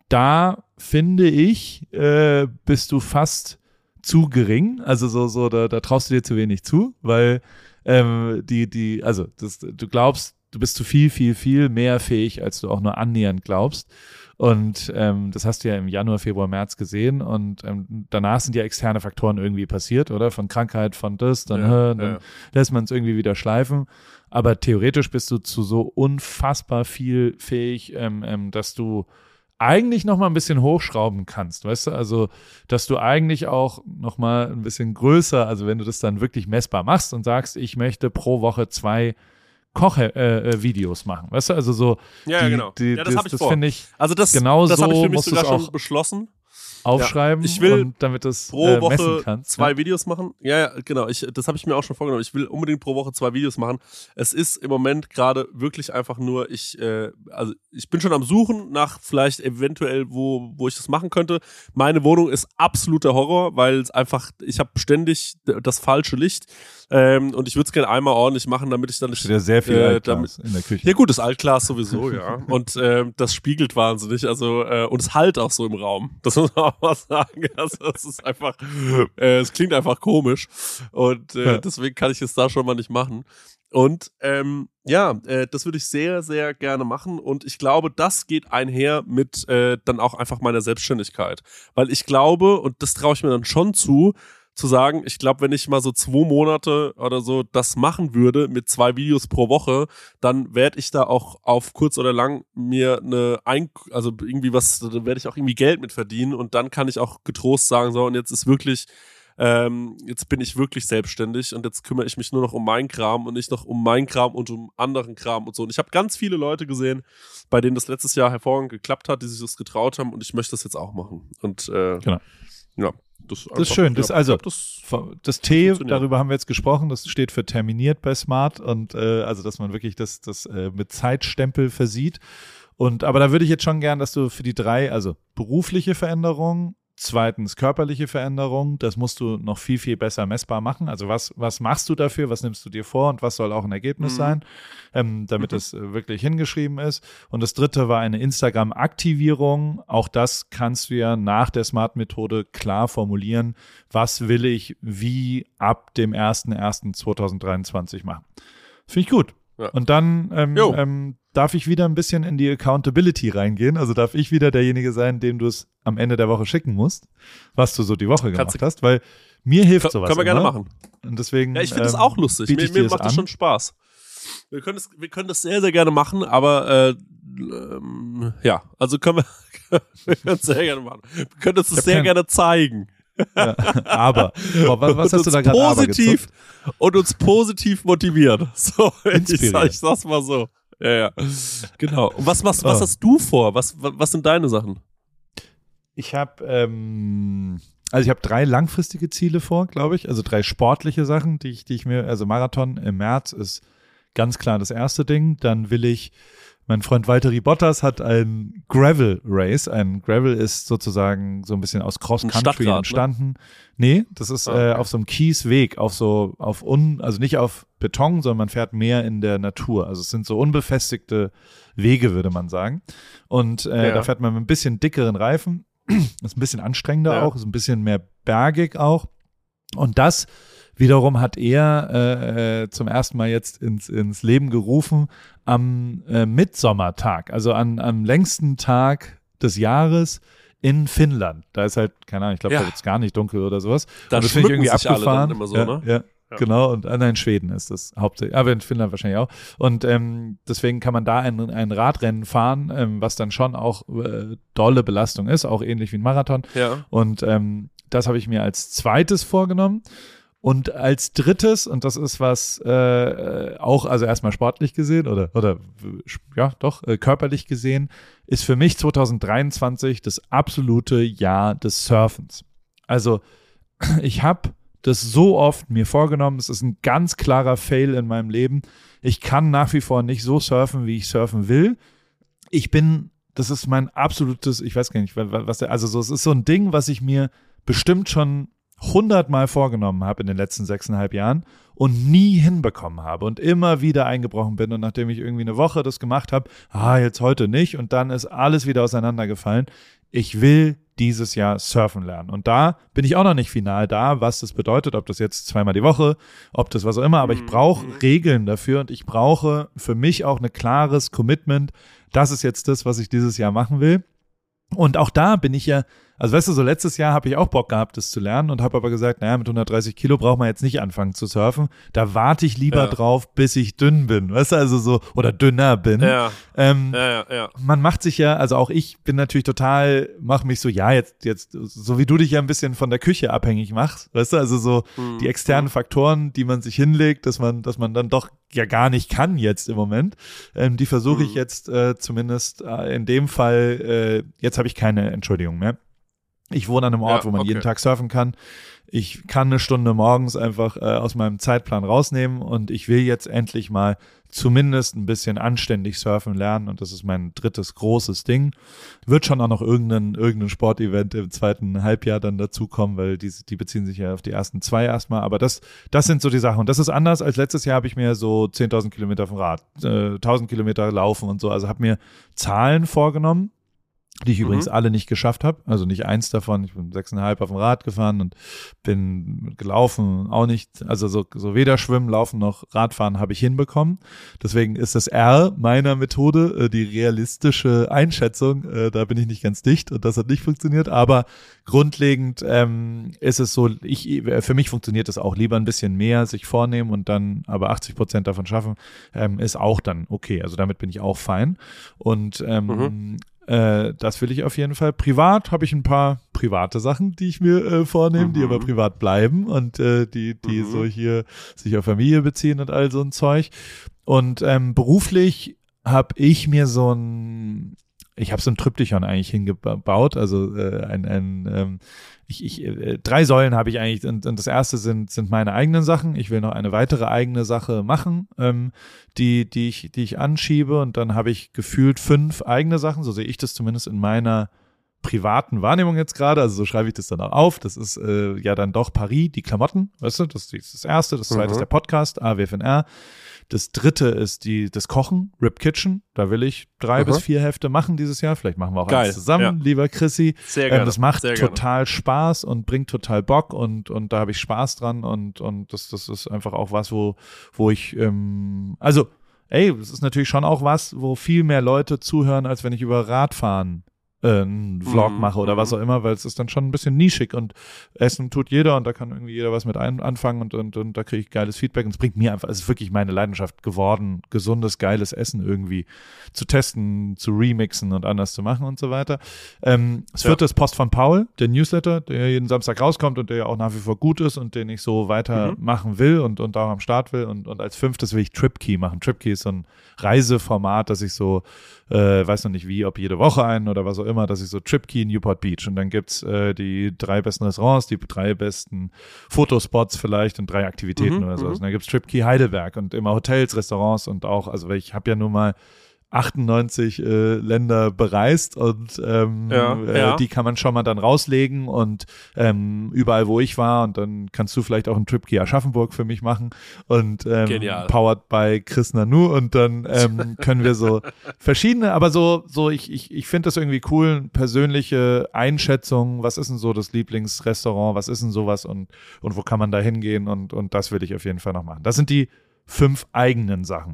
Da finde ich, äh, bist du fast zu gering. Also so, so, da, da traust du dir zu wenig zu, weil ähm, die, die, also das, du glaubst, du bist zu viel, viel, viel mehr fähig, als du auch nur annähernd glaubst. Und ähm, das hast du ja im Januar, Februar, März gesehen. Und ähm, danach sind ja externe Faktoren irgendwie passiert, oder? Von Krankheit, von das, dann, ja, äh, dann ja. lässt man es irgendwie wieder schleifen. Aber theoretisch bist du zu so unfassbar viel fähig, ähm, ähm, dass du eigentlich noch mal ein bisschen hochschrauben kannst, weißt du, also, dass du eigentlich auch noch mal ein bisschen größer, also wenn du das dann wirklich messbar machst und sagst, ich möchte pro Woche zwei Koch-Videos äh, machen, weißt du, also so, ja, die, ja genau, die, ja, das, das, habe ich das vor. finde ich, also das, genau das so habe ich für mich musst sogar auch schon beschlossen. aufschreiben, ja, ich will und damit es pro äh, Woche messen kannst. zwei ja? Videos machen. Ja, ja, genau. Ich, das habe ich mir auch schon vorgenommen. Ich will unbedingt pro Woche zwei Videos machen. Es ist im Moment gerade wirklich einfach nur, ich, äh, also ich bin schon am Suchen nach vielleicht eventuell, wo, wo ich das machen könnte. Meine Wohnung ist absoluter Horror, weil es einfach, ich habe ständig das falsche Licht. Ähm, und ich würde es gerne einmal ordentlich machen, damit ich dann nicht. Steht ja sehr viel äh, Altglas damit, in der Küche. Ja gut, das Altglas sowieso, ja. Und ähm, das spiegelt wahnsinnig, also äh, und es halt auch so im Raum. Das muss man auch mal sagen. Also es ist einfach, äh, es klingt einfach komisch und äh, ja. deswegen kann ich es da schon mal nicht machen. Und ähm, ja, äh, das würde ich sehr, sehr gerne machen und ich glaube, das geht einher mit äh, dann auch einfach meiner Selbstständigkeit, weil ich glaube, und das traue ich mir dann schon zu, zu sagen, ich glaube, wenn ich mal so zwei Monate oder so das machen würde mit zwei Videos pro Woche, dann werde ich da auch auf kurz oder lang mir eine, Ein also irgendwie was, da werde ich auch irgendwie Geld mit verdienen und dann kann ich auch getrost sagen, so und jetzt ist wirklich, ähm, jetzt bin ich wirklich selbstständig und jetzt kümmere ich mich nur noch um meinen Kram und nicht noch um meinen Kram und um anderen Kram und so. Und ich habe ganz viele Leute gesehen, bei denen das letztes Jahr hervorragend geklappt hat, die sich das getraut haben und ich möchte das jetzt auch machen. Und äh, genau. ja. Das, das ist schön. Das, ja, also, glaub, das, das T, darüber haben wir jetzt gesprochen, das steht für terminiert bei Smart und äh, also, dass man wirklich das, das äh, mit Zeitstempel versieht. Und aber da würde ich jetzt schon gern, dass du für die drei, also berufliche Veränderungen, zweitens körperliche Veränderungen, das musst du noch viel, viel besser messbar machen. Also was, was machst du dafür, was nimmst du dir vor und was soll auch ein Ergebnis mhm. sein, ähm, damit es mhm. wirklich hingeschrieben ist. Und das dritte war eine Instagram-Aktivierung. Auch das kannst du ja nach der Smart-Methode klar formulieren. Was will ich wie ab dem ersten ersten zweitausenddreiundzwanzig machen? Finde ich gut. Ja. Und dann ähm, ähm, darf ich wieder ein bisschen in die Accountability reingehen. Also darf ich wieder derjenige sein, dem du es am Ende der Woche schicken musst, was du so die Woche Kannst gemacht hast, weil mir hilft Kann, sowas können wir immer. gerne machen. Und deswegen, ja, ich finde es ähm, auch lustig. biete Mir, ich dir mir das macht das an. schon Spaß. Wir können das, wir können das sehr, sehr gerne machen, aber äh, ähm, ja, also können wir, wir können es sehr gerne machen. Wir können uns das sehr kein- gerne zeigen. Ja, aber, boah, was, was Und hast du uns da gerade aber positiv gezückt? und uns positiv motivieren. So, ich, Inspirieren. sag, ich sag's mal so. Ja, ja. Genau. Und was machst, was Oh. hast du vor? Was, was, was sind deine Sachen? Ich habe ähm, also ich habe drei langfristige Ziele vor, glaube ich, also drei sportliche Sachen, die ich, die ich mir, also Marathon im März ist ganz klar das erste Ding. Dann will ich, mein Freund Valtteri Bottas hat ein Gravel Race. Ein Gravel ist sozusagen so ein bisschen aus Cross Ein Country Stadtrad, entstanden. Ne? Nee, das ist Ah, okay. äh, auf so einem Kiesweg, auf so, auf un, also nicht auf Beton, sondern man fährt mehr in der Natur. Also es sind so unbefestigte Wege, würde man sagen. Und äh, Ja. da fährt man mit ein bisschen dickeren Reifen. Ist ein bisschen anstrengender Ja. auch, ist ein bisschen mehr bergig auch. Und das wiederum hat er äh, äh, zum ersten Mal jetzt ins, ins Leben gerufen am äh, Mitsommertag, also an, am längsten Tag des Jahres in Finnland. Da ist halt, keine Ahnung, ich glaube, Ja. da wird es gar nicht dunkel oder sowas. Da und das finde ich schmücken irgendwie sich alle abgefahren. dann immer so, ja, ne? ja. Ja. Genau, und äh, nein, in Schweden ist das hauptsächlich, aber in Finnland wahrscheinlich auch. Und ähm, deswegen kann man da ein, ein Radrennen fahren, ähm, was dann schon auch äh, dolle Belastung ist, auch ähnlich wie ein Marathon. Ja. Und ähm, das habe ich mir als zweites vorgenommen. Und als drittes, und das ist was äh, auch, also erstmal sportlich gesehen oder, oder ja doch, äh, körperlich gesehen, ist für mich zwanzig dreiundzwanzig das absolute Jahr des Surfens. Also ich habe das so oft mir vorgenommen, es ist ein ganz klarer Fail in meinem Leben. Ich kann nach wie vor nicht so surfen, wie ich surfen will. Ich bin, das ist mein absolutes, ich weiß gar nicht, was der, also so, es ist so ein Ding, was ich mir bestimmt schon hundertmal vorgenommen habe in den letzten sechseinhalb Jahren und nie hinbekommen habe und immer wieder eingebrochen bin. Und nachdem ich irgendwie eine Woche das gemacht habe, ah, jetzt heute nicht, und dann ist alles wieder auseinandergefallen. Ich will dieses Jahr surfen lernen. Und da bin ich auch noch nicht final da, was das bedeutet, ob das jetzt zweimal die Woche, ob das was auch immer, aber ich brauche Regeln dafür und ich brauche für mich auch ein klares Commitment. Das ist jetzt das, was ich dieses Jahr machen will. Und auch da bin ich ja, also weißt du, so letztes Jahr habe ich auch Bock gehabt, das zu lernen und habe aber gesagt, naja, mit hundertdreißig Kilo braucht man jetzt nicht anfangen zu surfen. Da warte ich lieber Ja. drauf, bis ich dünn bin, weißt du, also so, oder dünner bin. Ja. Ähm, Ja, ja, ja. Man macht sich ja, also auch ich bin natürlich total, mach mich so, ja, jetzt, jetzt, so wie du dich ja ein bisschen von der Küche abhängig machst, weißt du, also so Mhm. die externen Faktoren, die man sich hinlegt, dass man, dass man dann doch ja gar nicht kann jetzt im Moment, ähm, die versuche ich Mhm. jetzt äh, zumindest äh, in dem Fall, äh, jetzt habe ich keine Entschuldigung mehr. Ich wohne an einem Ort, Ja, wo man okay. jeden Tag surfen kann. Ich kann eine Stunde morgens einfach äh, aus meinem Zeitplan rausnehmen und ich will jetzt endlich mal zumindest ein bisschen anständig surfen lernen und das ist mein drittes großes Ding. Wird schon auch noch irgendein, irgendein Sportevent im zweiten Halbjahr dann dazukommen, weil die, die beziehen sich ja auf die ersten zwei erstmal, aber das, das sind so die Sachen und das ist anders als letztes Jahr habe ich mir so zehntausend Kilometer vom Rad, äh, tausend Kilometer laufen und so, also habe mir Zahlen vorgenommen, die ich Mhm. übrigens alle nicht geschafft habe, also nicht eins davon, ich bin sechseinhalb auf dem Rad gefahren und bin gelaufen, auch nicht, also so, so weder Schwimmen, Laufen noch Radfahren habe ich hinbekommen, deswegen ist das R meiner Methode, äh, die realistische Einschätzung, äh, da bin ich nicht ganz dicht und das hat nicht funktioniert, aber grundlegend ähm, ist es so, ich, für mich funktioniert es auch, lieber ein bisschen mehr sich vornehmen und dann aber achtzig Prozent davon schaffen, ähm, ist auch dann okay, also damit bin ich auch fein und ähm, Mhm. Äh, das will ich auf jeden Fall. Privat habe ich ein paar private Sachen, die ich mir äh, vornehme, Mhm. die aber privat bleiben und äh, die, die Mhm. so hier sich auf Familie beziehen und all so ein Zeug. Und ähm, beruflich habe ich mir so ein, ich habe so ein Tryptychon eigentlich hingebaut, also äh, ein, ein ähm, ich, ich, äh, drei Säulen habe ich eigentlich und, und das erste sind, sind meine eigenen Sachen. Ich will noch eine weitere eigene Sache machen, ähm, die, die ich, die ich anschiebe und dann habe ich gefühlt fünf eigene Sachen, so sehe ich das zumindest in meiner privaten Wahrnehmung jetzt gerade, also so schreibe ich das dann auch auf. Das ist äh, ja dann doch Paris, die Klamotten, weißt du, das ist das erste, das zweite Mhm. ist der Podcast, A W F N R. Das dritte ist die, das Kochen, Rip Kitchen. Da will ich drei Mhm. bis vier Hefte machen dieses Jahr. Vielleicht machen wir auch Geil, eins zusammen, ja. lieber Chrissy. Sehr gerne. Ähm, das macht sehr gerne. total Spaß und bringt total Bock und, und da habe ich Spaß dran und, und das, das ist einfach auch was, wo, wo ich, ähm, also ey, es ist natürlich schon auch was, wo viel mehr Leute zuhören, als wenn ich über Radfahren äh, einen Vlog Mhm, mache oder mhm. was auch immer, weil es ist dann schon ein bisschen nischig und Essen tut jeder und da kann irgendwie jeder was mit ein, anfangen und, und, und da kriege ich geiles Feedback und es bringt mir einfach, es ist wirklich meine Leidenschaft geworden, gesundes, geiles Essen irgendwie zu testen, zu remixen und anders zu machen und so weiter. Ähm, das vierte ist Post von Paul, der Newsletter, der jeden Samstag rauskommt und der ja auch nach wie vor gut ist und den ich so weitermachen will und, und auch am Start will und, und als fünftes will ich TripKey machen. TripKey ist so ein Reiseformat, dass ich so, äh, weiß noch nicht wie, ob jede Woche einen oder was auch immer, dass ich so TripKey Newport Beach und dann gibt's äh, die drei besten Restaurants, die drei besten Fotospots vielleicht und drei Aktivitäten Mhm, oder so. mhm. Und dann gibt's TripKey Heidelberg und immer Hotels, Restaurants und auch, also ich habe ja nun mal achtundneunzig äh, Länder bereist und ähm, Ja, äh, ja. die kann man schon mal dann rauslegen und ähm, überall, wo ich war und dann kannst du vielleicht auch einen TripKey Aschaffenburg für mich machen und ähm, Genial. powered by Chris Nanu und dann ähm, können wir so verschiedene, aber so, so ich, ich, ich finde das irgendwie cool, persönliche Einschätzung, was ist denn so das Lieblingsrestaurant, was ist denn sowas und, und wo kann man da hingehen und, und das will ich auf jeden Fall noch machen. Das sind die fünf eigenen Sachen.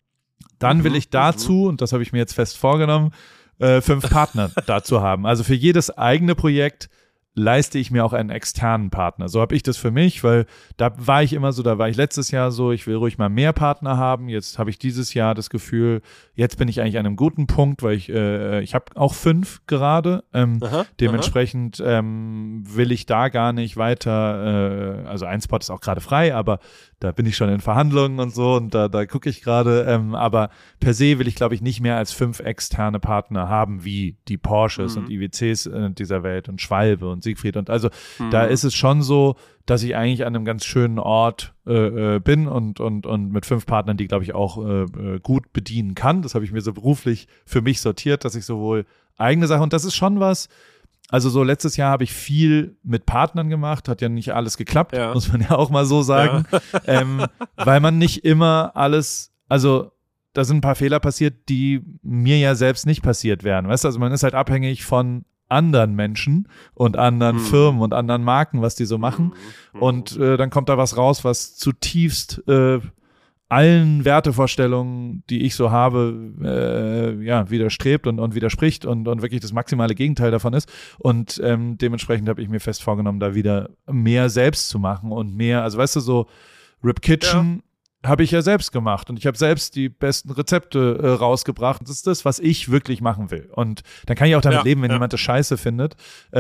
Dann will ich dazu, und das habe ich mir jetzt fest vorgenommen, äh, fünf Partner dazu haben. Also für jedes eigene Projekt leiste ich mir auch einen externen Partner. So habe ich das für mich, weil da war ich immer so, da war ich letztes Jahr so, ich will ruhig mal mehr Partner haben. Jetzt habe ich dieses Jahr das Gefühl, jetzt bin ich eigentlich an einem guten Punkt, weil ich, äh, ich habe auch fünf gerade. Ähm, Aha, dementsprechend ähm, will ich da gar nicht weiter, äh, also ein Spot ist auch gerade frei, aber da bin ich schon in Verhandlungen und so und da, da gucke ich gerade. Ähm, aber per se will ich, glaube ich, nicht mehr als fünf externe Partner haben, wie die Porsches Mhm. und I W Cs äh, dieser Welt und Schwalbe und Siegfried. Und also Mhm. da ist es schon so, dass ich eigentlich an einem ganz schönen Ort äh, äh, bin und, und, und mit fünf Partnern, die, glaube ich, auch äh, äh, gut bedienen kann. Das habe ich mir so beruflich für mich sortiert, dass ich sowohl eigene Sachen, und das ist schon was, also so letztes Jahr habe ich viel mit Partnern gemacht, hat ja nicht alles geklappt, Ja. muss man ja auch mal so sagen, ähm, weil man nicht immer alles, also da sind ein paar Fehler passiert, die mir ja selbst nicht passiert wären, weißt du, also man ist halt abhängig von anderen Menschen und anderen Mhm. Firmen und anderen Marken, was die so machen Mhm. und äh, dann kommt da was raus, was zutiefst äh, allen Wertevorstellungen, die ich so habe, äh, ja, widerstrebt und, und widerspricht und, und wirklich das maximale Gegenteil davon ist. Und ähm, dementsprechend habe ich mir fest vorgenommen, da wieder mehr selbst zu machen und mehr, also weißt du, so Rip Kitchen habe ich ja selbst gemacht und ich habe selbst die besten Rezepte äh, rausgebracht. Das ist das, was ich wirklich machen will. Und dann kann ich auch damit Ja, leben, wenn ja. jemand das scheiße findet.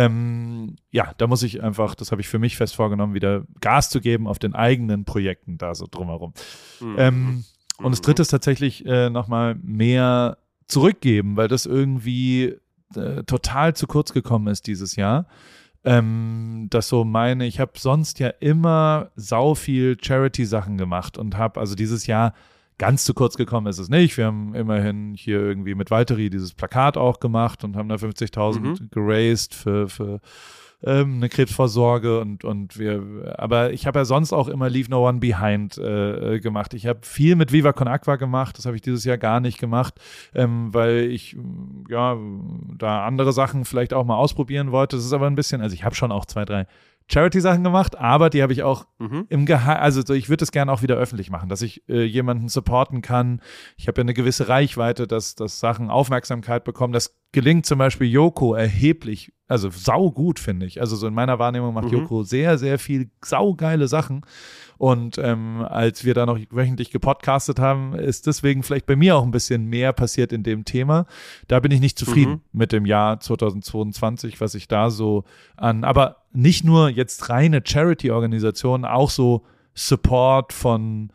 Ähm, ja, da muss ich einfach, das habe ich für mich fest vorgenommen, wieder Gas zu geben auf den eigenen Projekten da so drumherum. Mhm. Ähm, und das dritte ist tatsächlich äh, nochmal mehr zurückgeben, weil das irgendwie äh, total zu kurz gekommen ist dieses Jahr. Ähm, das so meine, ich habe sonst ja immer sau viel Charity-Sachen gemacht und habe, also dieses Jahr ganz zu kurz gekommen ist es nicht. Wir haben immerhin hier irgendwie mit Valtteri dieses Plakat auch gemacht und haben da fünfzigtausend Mhm. geraced für, für ähm, eine Krebsvorsorge und, und wir, aber ich habe ja sonst auch immer Leave No One Behind äh, gemacht. Ich habe viel mit Viva Con Aqua gemacht, das habe ich dieses Jahr gar nicht gemacht, ähm, weil ich ja da andere Sachen vielleicht auch mal ausprobieren wollte. Das ist aber ein bisschen, also ich habe schon auch zwei, drei Charity-Sachen gemacht, aber die habe ich auch Mhm. im Geheim, also so, ich würde es gerne auch wieder öffentlich machen, dass ich äh, jemanden supporten kann. Ich habe ja eine gewisse Reichweite, dass, dass Sachen Aufmerksamkeit bekommen. Das gelingt zum Beispiel Joko erheblich, also saugut, finde ich. Also so in meiner Wahrnehmung macht Mhm. Joko sehr, sehr viel saugeile Sachen. Und ähm, als wir da noch wöchentlich gepodcastet haben, ist deswegen vielleicht bei mir auch ein bisschen mehr passiert in dem Thema. Da bin ich nicht zufrieden Mhm. mit dem Jahr zweitausendzweiundzwanzig, was ich da so an, aber nicht nur jetzt reine Charity-Organisationen, auch so Support von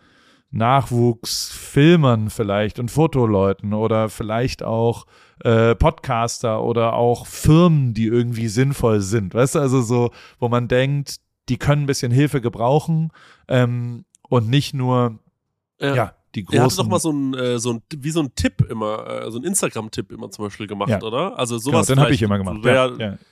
Nachwuchsfilmern vielleicht und Fotoleuten oder vielleicht auch äh, Podcaster oder auch Firmen, die irgendwie sinnvoll sind. Weißt du, also so, wo man denkt, die können ein bisschen Hilfe gebrauchen ähm, und nicht nur Ja. ja, die Er hatte großen. doch mal so ein, äh, so ein, wie so ein Tipp immer, äh, so ein Instagram-Tipp immer zum Beispiel gemacht, Ja. oder? Also Genau, sowas. den habe ich vielleicht immer gemacht. Wär, Ja, ja.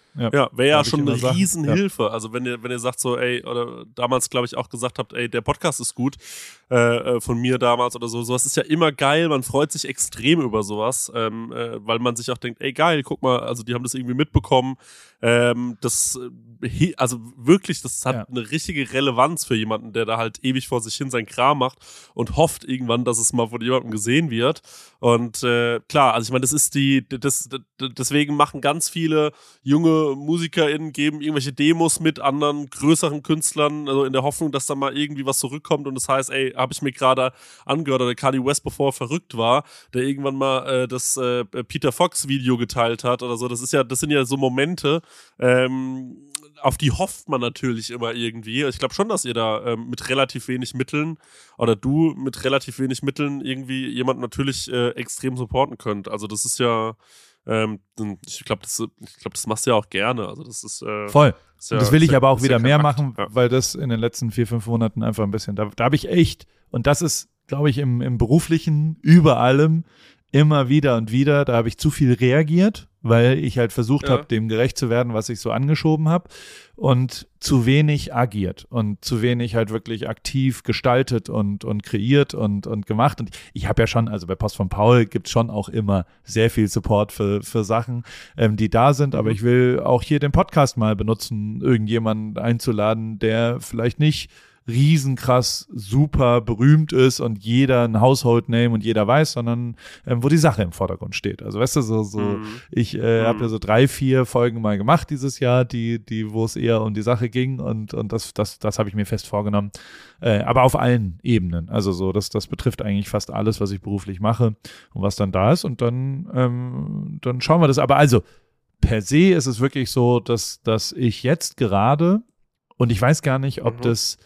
Ja, ja wäre ja Darf ich schon immer eine sagen. Riesenhilfe. Ja. Also wenn ihr, wenn ihr sagt so, ey, oder damals glaube ich auch gesagt habt, ey, der Podcast ist gut, äh, von mir damals oder so, sowas ist ja immer geil, man freut sich extrem über sowas, ähm, äh, weil man sich auch denkt, ey geil, guck mal, also die haben das irgendwie mitbekommen, ähm, das, äh, also wirklich, das hat ja. eine richtige Relevanz für jemanden, der da halt ewig vor sich hin seinen Kram macht und hofft irgendwann, dass es mal von jemandem gesehen wird. Und äh, klar, also ich meine, das ist die, das, das, deswegen machen ganz viele junge MusikerInnen, geben irgendwelche Demos mit anderen größeren Künstlern, also in der Hoffnung, dass da mal irgendwie was zurückkommt und das heißt, ey, habe ich mir gerade angehört, oder Kanye West, bevor er verrückt war, der irgendwann mal äh, das äh, Peter Fox Video geteilt hat oder so, das ist ja, das sind ja so Momente, ähm, auf die hofft man natürlich immer irgendwie. Ich glaube schon, dass ihr da ähm, mit relativ wenig Mitteln oder du mit relativ wenig Mitteln irgendwie jemanden natürlich äh, extrem supporten könnt. Also das ist ja, ähm, ich glaube, das, ich glaube, das machst du ja auch gerne. Also das ist äh, voll. Ist ja, und das will ich ja, aber auch wieder ja mehr Akt. machen, ja. weil das in den letzten vier, fünf Monaten einfach ein bisschen, da, da habe ich echt, und das ist, glaube ich, im, im Beruflichen über allem immer wieder und wieder, da habe ich zu viel reagiert, weil ich halt versucht ja. habe, dem gerecht zu werden, was ich so angeschoben habe, und zu wenig agiert und zu wenig halt wirklich aktiv gestaltet und und kreiert und und gemacht. Und ich habe ja schon, also bei Post von Paul gibt's schon auch immer sehr viel Support für für Sachen, ähm, die da sind, aber ich will auch hier den Podcast mal benutzen, irgendjemanden einzuladen, der vielleicht nicht riesenkrass super berühmt ist und jeder ein Household Name und jeder weiß, sondern ähm, wo die Sache im Vordergrund steht. Also weißt du, so, so Mhm. ich äh, Mhm. habe ja so drei, vier Folgen mal gemacht dieses Jahr, die, die, wo es eher um die Sache ging und, und das, das, das habe ich mir fest vorgenommen. Äh, aber auf allen Ebenen. Also so, das, das betrifft eigentlich fast alles, was ich beruflich mache und was dann da ist und dann, ähm, dann schauen wir das. Aber also per se ist es wirklich so, dass, dass ich jetzt gerade, und ich weiß gar nicht, ob Mhm. das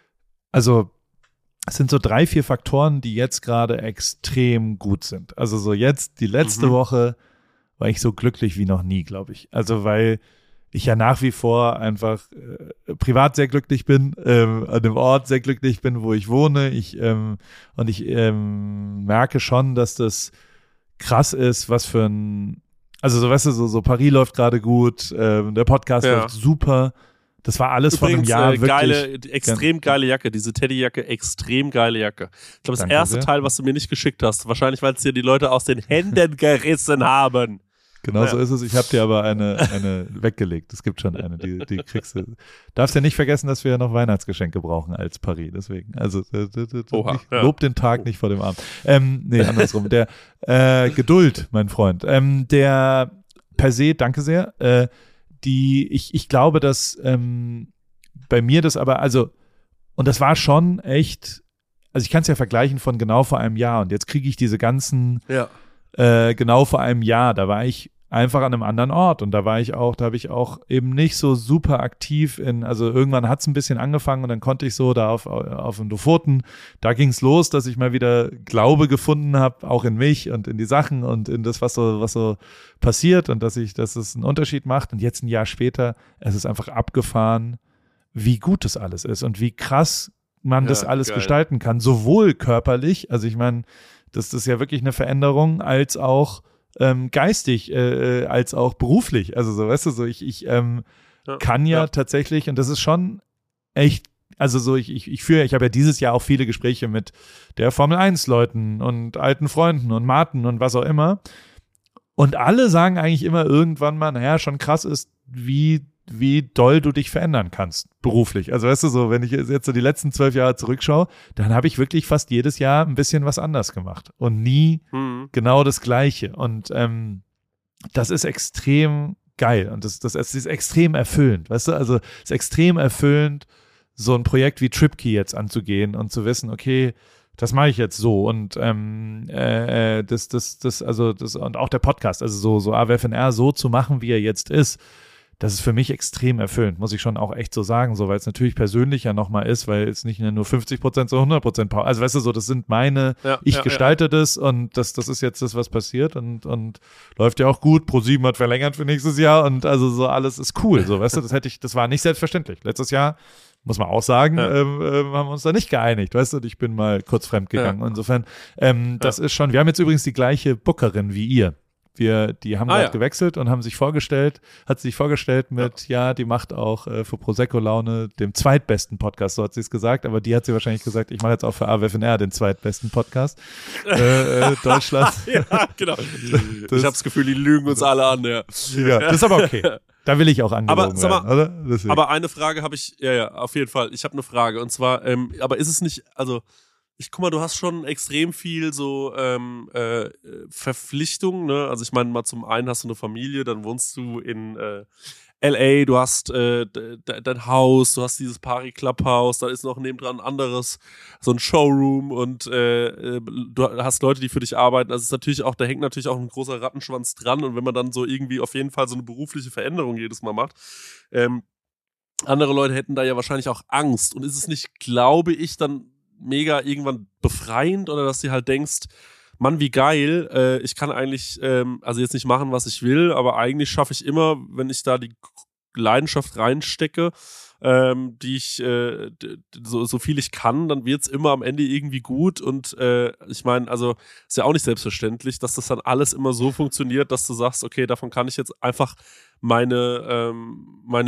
Also es sind so drei, vier Faktoren, die jetzt gerade extrem gut sind. Also so jetzt, die letzte Mhm. Woche war ich so glücklich wie noch nie, glaube ich. Also weil ich ja nach wie vor einfach äh, privat sehr glücklich bin, ähm, an dem Ort sehr glücklich bin, wo ich wohne. Ich ähm, und ich ähm, merke schon, dass das krass ist, was für ein, also so weißt du, so, so Paris läuft gerade gut, ähm, der Podcast Ja. läuft super. Das war alles vor einem Übrigens, Jahr äh, wirklich. geile, extrem geile Jacke, diese Teddyjacke, extrem geile Jacke. Ich glaube, das Danke erste sehr. Teil, was du mir nicht geschickt hast, wahrscheinlich, weil es dir die Leute aus den Händen gerissen haben. Genau Ja. so ist es. Ich habe dir aber eine, eine weggelegt. Es gibt schon eine, die, die kriegst du. Darfst ja nicht vergessen, dass wir ja noch Weihnachtsgeschenke brauchen als Paris. Deswegen, also äh, d- d- d- Oha, nicht, ja. lob den Tag nicht vor dem Abend. Ähm, nee, andersrum. Der äh, Geduld, mein Freund. Ähm, der per se, danke sehr. Äh, die, ich, ich glaube, dass ähm, bei mir das aber, also, und das war schon echt, also ich kann es ja vergleichen von genau vor einem Jahr und jetzt kriege ich diese ganzen Ja. äh, genau vor einem Jahr, da war ich einfach an einem anderen Ort und da war ich auch, da habe ich auch eben nicht so super aktiv in, also irgendwann hat es ein bisschen angefangen und dann konnte ich so da auf, auf den Lofoten, da ging es los, dass ich mal wieder Glaube gefunden habe, auch in mich und in die Sachen und in das, was so, was so passiert und dass ich, dass es einen Unterschied macht und jetzt ein Jahr später, es ist einfach abgefahren, wie gut das alles ist und wie krass man Ja, das alles geil. gestalten kann, sowohl körperlich, also ich meine, das ist ja wirklich eine Veränderung, als auch ähm, geistig, äh, als auch beruflich. Also so, weißt du, so ich, ich ähm, Ja. kann ja, Ja. tatsächlich, und das ist schon echt, also so, ich, ich, ich führe, ich habe ja dieses Jahr auch viele Gespräche mit der Formel eins Leuten und alten Freunden und Martin und was auch immer. Und alle sagen eigentlich immer irgendwann mal, naja, schon krass ist, wie wie doll du dich verändern kannst, beruflich. Also weißt du so, wenn ich jetzt so die letzten zwölf Jahre zurückschaue, dann habe ich wirklich fast jedes Jahr ein bisschen was anders gemacht und nie Mhm. genau das Gleiche. Und ähm, das ist extrem geil und das, das, das ist extrem erfüllend, weißt du? Also es ist extrem erfüllend, so ein Projekt wie TripKey jetzt anzugehen und zu wissen, okay, das mache ich jetzt so und ähm, äh, das, das, das, also das und auch der Podcast, also so, so A W F N R so zu machen, wie er jetzt ist, das ist für mich extrem erfüllend, muss ich schon auch echt so sagen, so, weil es natürlich persönlicher nochmal ist, weil es nicht nur fünfzig Prozent, so hundert Prozent Power, also weißt du so, das sind meine, Ja, ich ja, gestalte das und das, das ist jetzt das, was passiert und, und läuft ja auch gut, ProSieben hat verlängert für nächstes Jahr und also so alles ist cool, so, weißt du, das hätte ich, das war nicht selbstverständlich. Letztes Jahr, muss man auch sagen, Ja. ähm, ähm, haben wir uns da nicht geeinigt, weißt du, und ich bin mal kurz fremd gegangen. Ja. Insofern, ähm, das ist schon, wir haben jetzt übrigens die gleiche Bookerin wie ihr. Wir, die haben Ah, gerade ja. gewechselt und haben sich vorgestellt, hat sich vorgestellt mit, ja, ja die macht auch äh, für Prosecco-Laune dem zweitbesten Podcast, so hat sie es gesagt, aber die hat sie wahrscheinlich gesagt, ich mache jetzt auch für A W F N R den zweitbesten Podcast äh, äh, Deutschlands. Ja, genau. Das, ich habe das Gefühl, die lügen uns alle an, ja. Ja, das ist aber okay. Da will ich auch angelogen Aber, sag mal, werden, oder? Deswegen. Aber eine Frage habe ich, ja, ja, auf jeden Fall. Ich habe eine Frage und zwar, ähm, aber ist es nicht, also ich guck mal, du hast schon extrem viel so ähm, äh, Verpflichtungen, ne? Also ich meine, mal zum einen hast du eine Familie, dann wohnst du in äh, L A, du hast äh, de, de, dein Haus, du hast dieses Pari Clubhouse, da ist noch nebendran ein anderes, so ein Showroom und äh, du hast Leute, die für dich arbeiten. Also es ist natürlich auch, da hängt natürlich auch ein großer Rattenschwanz dran und wenn man dann so irgendwie auf jeden Fall so eine berufliche Veränderung jedes Mal macht, ähm, andere Leute hätten da ja wahrscheinlich auch Angst und ist es nicht, glaube ich, dann mega irgendwann befreiend oder dass du halt denkst, Mann, wie geil, äh, ich kann eigentlich, ähm, also jetzt nicht machen, was ich will, aber eigentlich schaffe ich immer, wenn ich da die Leidenschaft reinstecke, ähm, die ich, äh, so, so viel ich kann, dann wird's immer am Ende irgendwie gut und äh, ich meine, also ist ja auch nicht selbstverständlich, dass das dann alles immer so funktioniert, dass du sagst, okay, davon kann ich jetzt einfach meine ähm, meine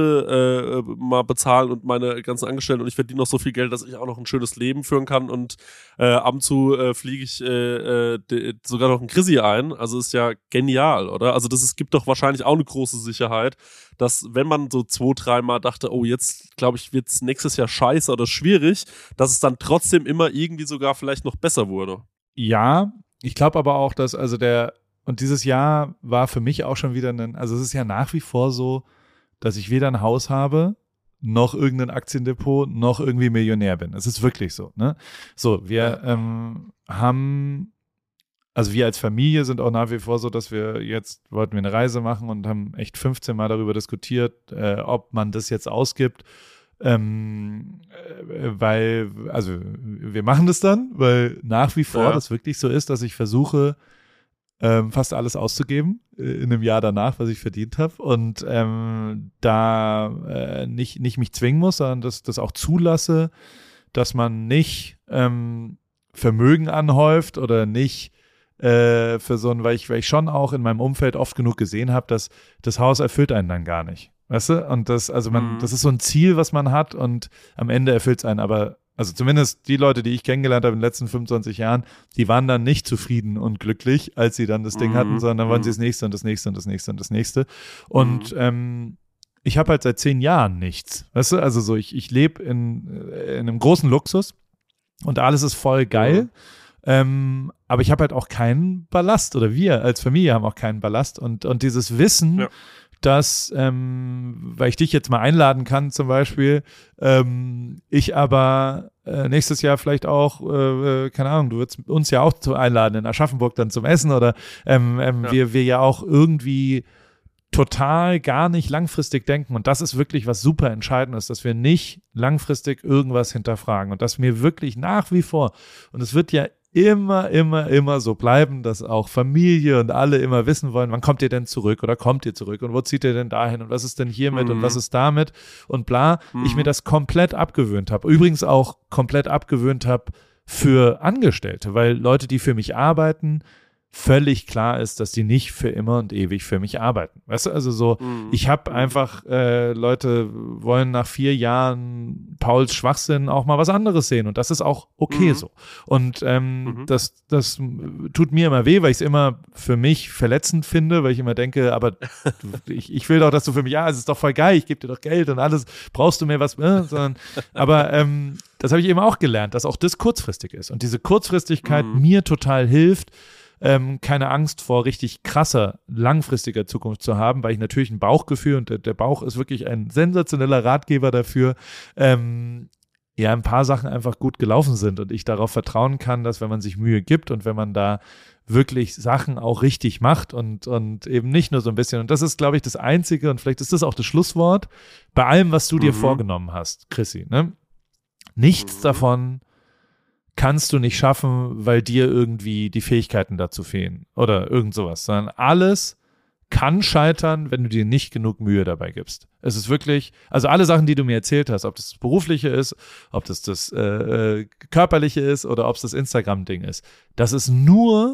Miete äh, mal bezahlen und meine ganzen Angestellten und ich verdiene noch so viel Geld, dass ich auch noch ein schönes Leben führen kann und äh, ab und zu äh, fliege ich äh, äh, de, sogar noch ein Chrissy ein, also ist ja genial, oder? Also das ist, gibt doch wahrscheinlich auch eine große Sicherheit, dass wenn man so zwei, dreimal dachte, oh jetzt glaube ich wird's nächstes Jahr scheiße oder schwierig, dass es dann trotzdem immer irgendwie sogar vielleicht noch besser wurde. Ja, ich glaube aber auch, dass also der Und dieses Jahr war für mich auch schon wieder ein, also es ist ja nach wie vor so, dass ich weder ein Haus habe, noch irgendein Aktiendepot, noch irgendwie Millionär bin. Es ist wirklich so, ne? So, wir ähm, haben, also wir als Familie sind auch nach wie vor so, dass wir jetzt, wollten wir eine Reise machen und haben echt fünfzehn Mal darüber diskutiert, äh, ob man das jetzt ausgibt, ähm, äh, weil, also wir machen das dann, weil nach wie vor Ja. das wirklich so ist, dass ich versuche, Ähm, fast alles auszugeben äh, in einem Jahr danach, was ich verdient habe und ähm, da äh, nicht, nicht mich zwingen muss, sondern das, das auch zulasse, dass man nicht ähm, Vermögen anhäuft oder nicht äh, für so ein, weil ich, weil ich schon auch in meinem Umfeld oft genug gesehen habe, dass das Haus erfüllt einen dann gar nicht. Weißt du? Und das, also man, Mhm. das ist so ein Ziel, was man hat und am Ende erfüllt es einen, aber also zumindest die Leute, die ich kennengelernt habe in den letzten fünfundzwanzig Jahren, die waren dann nicht zufrieden und glücklich, als sie dann das Ding Mhm. hatten, sondern dann wollen sie Mhm. das nächste und das nächste und das nächste und das nächste. Und Mhm. ähm, ich habe halt seit zehn Jahren nichts. Weißt du, also so, ich, ich lebe in, in einem großen Luxus und alles ist voll geil. Ähm, aber ich habe halt auch keinen Ballast oder wir als Familie haben auch keinen Ballast und, und dieses Wissen, Ja. dass, ähm, weil ich dich jetzt mal einladen kann zum Beispiel, ähm, ich aber äh, nächstes Jahr vielleicht auch, äh, keine Ahnung, du würdest uns ja auch zu einladen in Aschaffenburg dann zum Essen oder ähm, ähm, Ja. wir, wir ja auch irgendwie total gar nicht langfristig denken und das ist wirklich was super Entscheidendes, dass wir nicht langfristig irgendwas hinterfragen und dass mir wirklich nach wie vor, und es wird ja immer, immer, immer so bleiben, dass auch Familie und alle immer wissen wollen, wann kommt ihr denn zurück oder kommt ihr zurück und wo zieht ihr denn dahin und was ist denn hiermit Mhm. und was ist damit und bla, Mhm. ich mir das komplett abgewöhnt habe. Übrigens auch komplett abgewöhnt habe für Angestellte, weil Leute, die für mich arbeiten, völlig klar ist, dass die nicht für immer und ewig für mich arbeiten. Weißt du, also so, Mhm. ich habe einfach, äh, Leute wollen nach vier Jahren Pauls Schwachsinn auch mal was anderes sehen und das ist auch okay Mhm. so. Und ähm, Mhm. das, das tut mir immer weh, weil ich es immer für mich verletzend finde, weil ich immer denke, aber du, ich, ich will doch, dass du für mich, ja, es ist doch voll geil, ich gebe dir doch Geld und alles, brauchst du mir was, äh, sondern, aber ähm, das habe ich eben auch gelernt, dass auch das kurzfristig ist und diese Kurzfristigkeit Mhm. mir total hilft, Ähm, keine Angst vor richtig krasser, langfristiger Zukunft zu haben, weil ich natürlich ein Bauchgefühl und der, der Bauch ist wirklich ein sensationeller Ratgeber dafür, ähm, ja, ein paar Sachen einfach gut gelaufen sind und ich darauf vertrauen kann, dass wenn man sich Mühe gibt und wenn man da wirklich Sachen auch richtig macht und, und eben nicht nur so ein bisschen, und das ist, glaube ich, das Einzige und vielleicht ist das auch das Schlusswort bei allem, was du dir Mhm. vorgenommen hast, Chrissy, ne? Nichts Mhm. davon kannst du nicht schaffen, weil dir irgendwie die Fähigkeiten dazu fehlen oder irgend sowas, sondern alles kann scheitern, wenn du dir nicht genug Mühe dabei gibst. Es ist wirklich, also alle Sachen, die du mir erzählt hast, ob das das Berufliche ist, ob das das äh, äh, Körperliche ist oder ob es das Instagram-Ding ist, das ist nur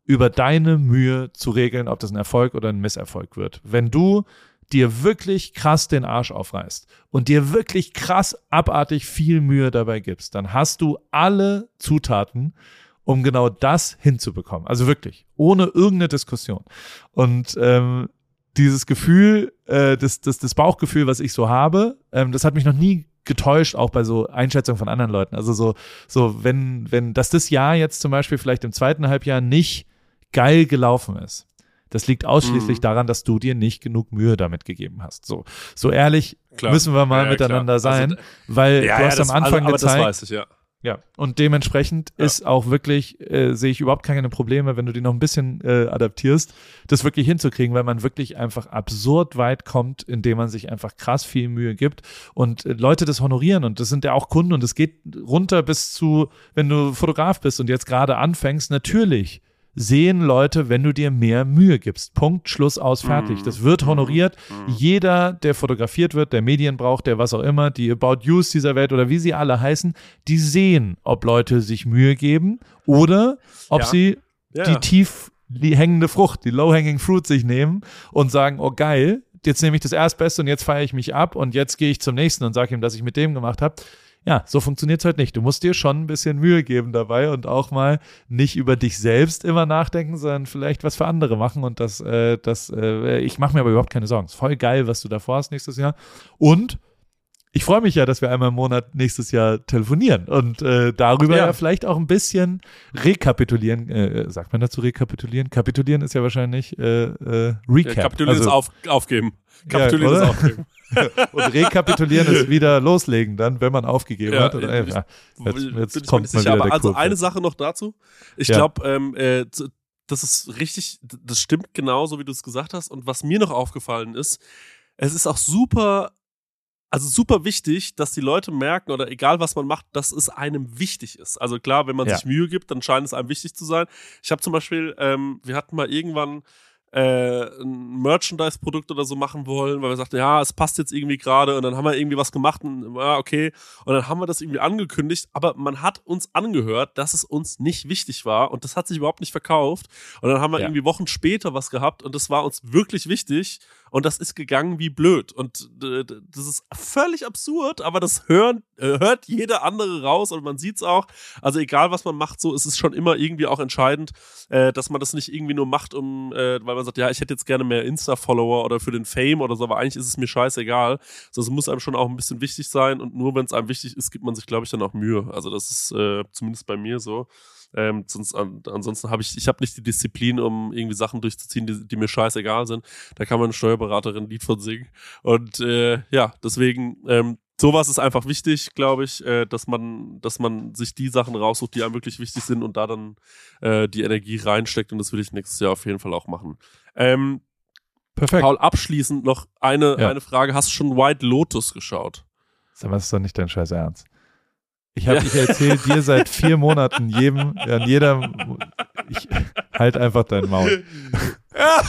über deine Mühe zu regeln, ob das ein Erfolg oder ein Misserfolg wird. Wenn du dir wirklich krass den Arsch aufreißt und dir wirklich krass abartig viel Mühe dabei gibst, dann hast du alle Zutaten, um genau das hinzubekommen. Also wirklich, ohne irgendeine Diskussion. Und ähm, dieses Gefühl, äh, das, das, das Bauchgefühl, was ich so habe, ähm, das hat mich noch nie getäuscht, auch bei so Einschätzungen von anderen Leuten. Also so, so wenn, wenn, dass das Jahr jetzt zum Beispiel vielleicht im zweiten Halbjahr nicht geil gelaufen ist, das liegt ausschließlich mhm. daran, dass du dir nicht genug Mühe damit gegeben hast. So, so ehrlich klar. müssen wir mal ja, miteinander klar. sein, also, weil ja, du hast ja, das, am Anfang also, gezeigt, das weiß ich, ja. Ja, und dementsprechend ja. ist auch wirklich, äh, sehe ich überhaupt keine Probleme, wenn du die noch ein bisschen äh, adaptierst, das wirklich hinzukriegen, weil man wirklich einfach absurd weit kommt, indem man sich einfach krass viel Mühe gibt und äh, Leute das honorieren und das sind ja auch Kunden und es geht runter bis zu, wenn du Fotograf bist und jetzt gerade anfängst, natürlich sehen Leute, wenn du dir mehr Mühe gibst. Punkt, Schluss, aus, fertig. Das wird honoriert. Jeder, der fotografiert wird, der Medien braucht, der was auch immer, die About Yous dieser Welt oder wie sie alle heißen, die sehen, ob Leute sich Mühe geben oder ob ja. sie ja. die tief die hängende Frucht, die low-hanging fruit sich nehmen und sagen, oh geil, jetzt nehme ich das Erstbeste und jetzt feiere ich mich ab und jetzt gehe ich zum nächsten und sage ihm, dass ich mit dem gemacht habe. Ja, so funktioniert es halt nicht. Du musst dir schon ein bisschen Mühe geben dabei und auch mal nicht über dich selbst immer nachdenken, sondern vielleicht was für andere machen und das, äh, das, äh, ich mache mir aber überhaupt keine Sorgen. Ist voll geil, was du da vorhast nächstes Jahr. Und ich freue mich ja, dass wir einmal im Monat nächstes Jahr telefonieren und äh, darüber ja. ja vielleicht auch ein bisschen rekapitulieren. Äh, sagt man dazu rekapitulieren? Kapitulieren ist ja wahrscheinlich äh, äh, Recap. Ja, kapitulieren also, ist auf, aufgeben. Kapitulieren ja, ist aufgeben. Und rekapitulieren ist wieder loslegen dann, wenn man aufgegeben ja, hat. Oder, äh, ja, jetzt jetzt bin kommt ich mal sicher, wieder aber der also Kurve. eine Sache noch dazu. Ich ja. glaube, ähm, äh, das ist richtig, das stimmt genauso, wie du es gesagt hast. Und was mir noch aufgefallen ist, es ist auch super, also super wichtig, dass die Leute merken oder egal was man macht, dass es einem wichtig ist. Also klar, wenn man ja. sich Mühe gibt, dann scheint es einem wichtig zu sein. Ich habe zum Beispiel, ähm, wir hatten mal irgendwann Äh, ein Merchandise-Produkt oder so machen wollen, weil wir sagten, ja, es passt jetzt irgendwie gerade und dann haben wir irgendwie was gemacht und ja, okay, und dann haben wir das irgendwie angekündigt, aber man hat uns angehört, dass es uns nicht wichtig war und das hat sich überhaupt nicht verkauft und dann haben wir ja. irgendwie Wochen später was gehabt und das war uns wirklich wichtig und das ist gegangen wie blöd und äh, das ist völlig absurd, aber das hören, äh, hört jeder andere raus und man sieht's auch, also egal was man macht, so ist es schon immer irgendwie auch entscheidend, äh, dass man das nicht irgendwie nur macht, um, äh, weil man sagt, ja, ich hätte jetzt gerne mehr Insta-Follower oder für den Fame oder so, aber eigentlich ist es mir scheißegal. Also es muss einem schon auch ein bisschen wichtig sein und nur wenn es einem wichtig ist, gibt man sich, glaube ich, dann auch Mühe. Also das ist äh, zumindest bei mir so. Ähm, sonst, an, ansonsten habe ich, ich habe nicht die Disziplin, um irgendwie Sachen durchzuziehen, die, die mir scheißegal sind. Da kann man eine Steuerberaterin ein Lied von singen. Und äh, ja, deswegen, ähm, sowas ist einfach wichtig, glaube ich, äh, dass man, dass man sich die Sachen raussucht, die einem wirklich wichtig sind und da dann äh, die Energie reinsteckt und das will ich nächstes Jahr auf jeden Fall auch machen. Ähm, Perfekt. Paul, abschließend noch eine, ja. eine Frage. Hast du schon White Lotus geschaut? Sag mal, das ist doch nicht dein scheiß Ernst. Ich habe, ja. ich erzähle dir seit vier Monaten jedem, an jeder, ich halt einfach dein Maul. Ja.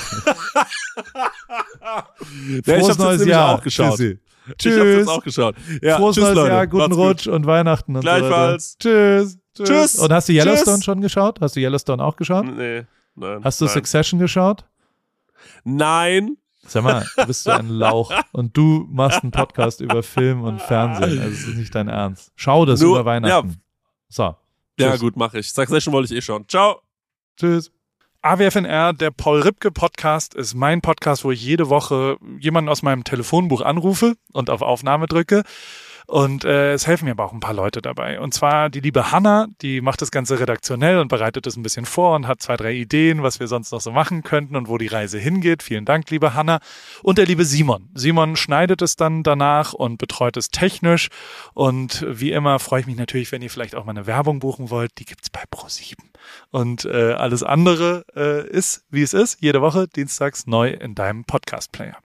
Frohes ich neues Jahr auch geschaut. Tschüssi. Tschüss. Ich hab's jetzt auch geschaut. Ja, Frohes tschüss, neues Leute. Jahr, guten Macht's Rutsch gut. und Weihnachten und Gleichfalls. so weiter. Tschüss. Tschüss. Tschüss. Und hast du Yellowstone Tschüss. schon geschaut? Hast du Yellowstone auch geschaut? Nee, nein. Hast du nein. Succession geschaut? Nein. Sag mal, du bist so ein Lauch und du machst einen Podcast über Film und Fernsehen. Also es ist nicht dein Ernst. Schau das Nur, über Weihnachten. Ja. So. Ja, Tschüss. gut, mache ich. Succession wollte ich eh schauen. Ciao. Tschüss. A W F N R, der Paul Ripke Podcast, ist mein Podcast, wo ich jede Woche jemanden aus meinem Telefonbuch anrufe und auf Aufnahme drücke. Und äh, es helfen mir aber auch ein paar Leute dabei. Und zwar die liebe Hanna, die macht das Ganze redaktionell und bereitet das ein bisschen vor und hat zwei, drei Ideen, was wir sonst noch so machen könnten und wo die Reise hingeht. Vielen Dank, liebe Hanna. Und der liebe Simon. Simon schneidet es dann danach und betreut es technisch. Und wie immer freue ich mich natürlich, wenn ihr vielleicht auch mal eine Werbung buchen wollt. Die gibt's bei ProSieben. Und äh, alles andere äh, ist, wie es ist, jede Woche dienstags neu in deinem Podcast-Player.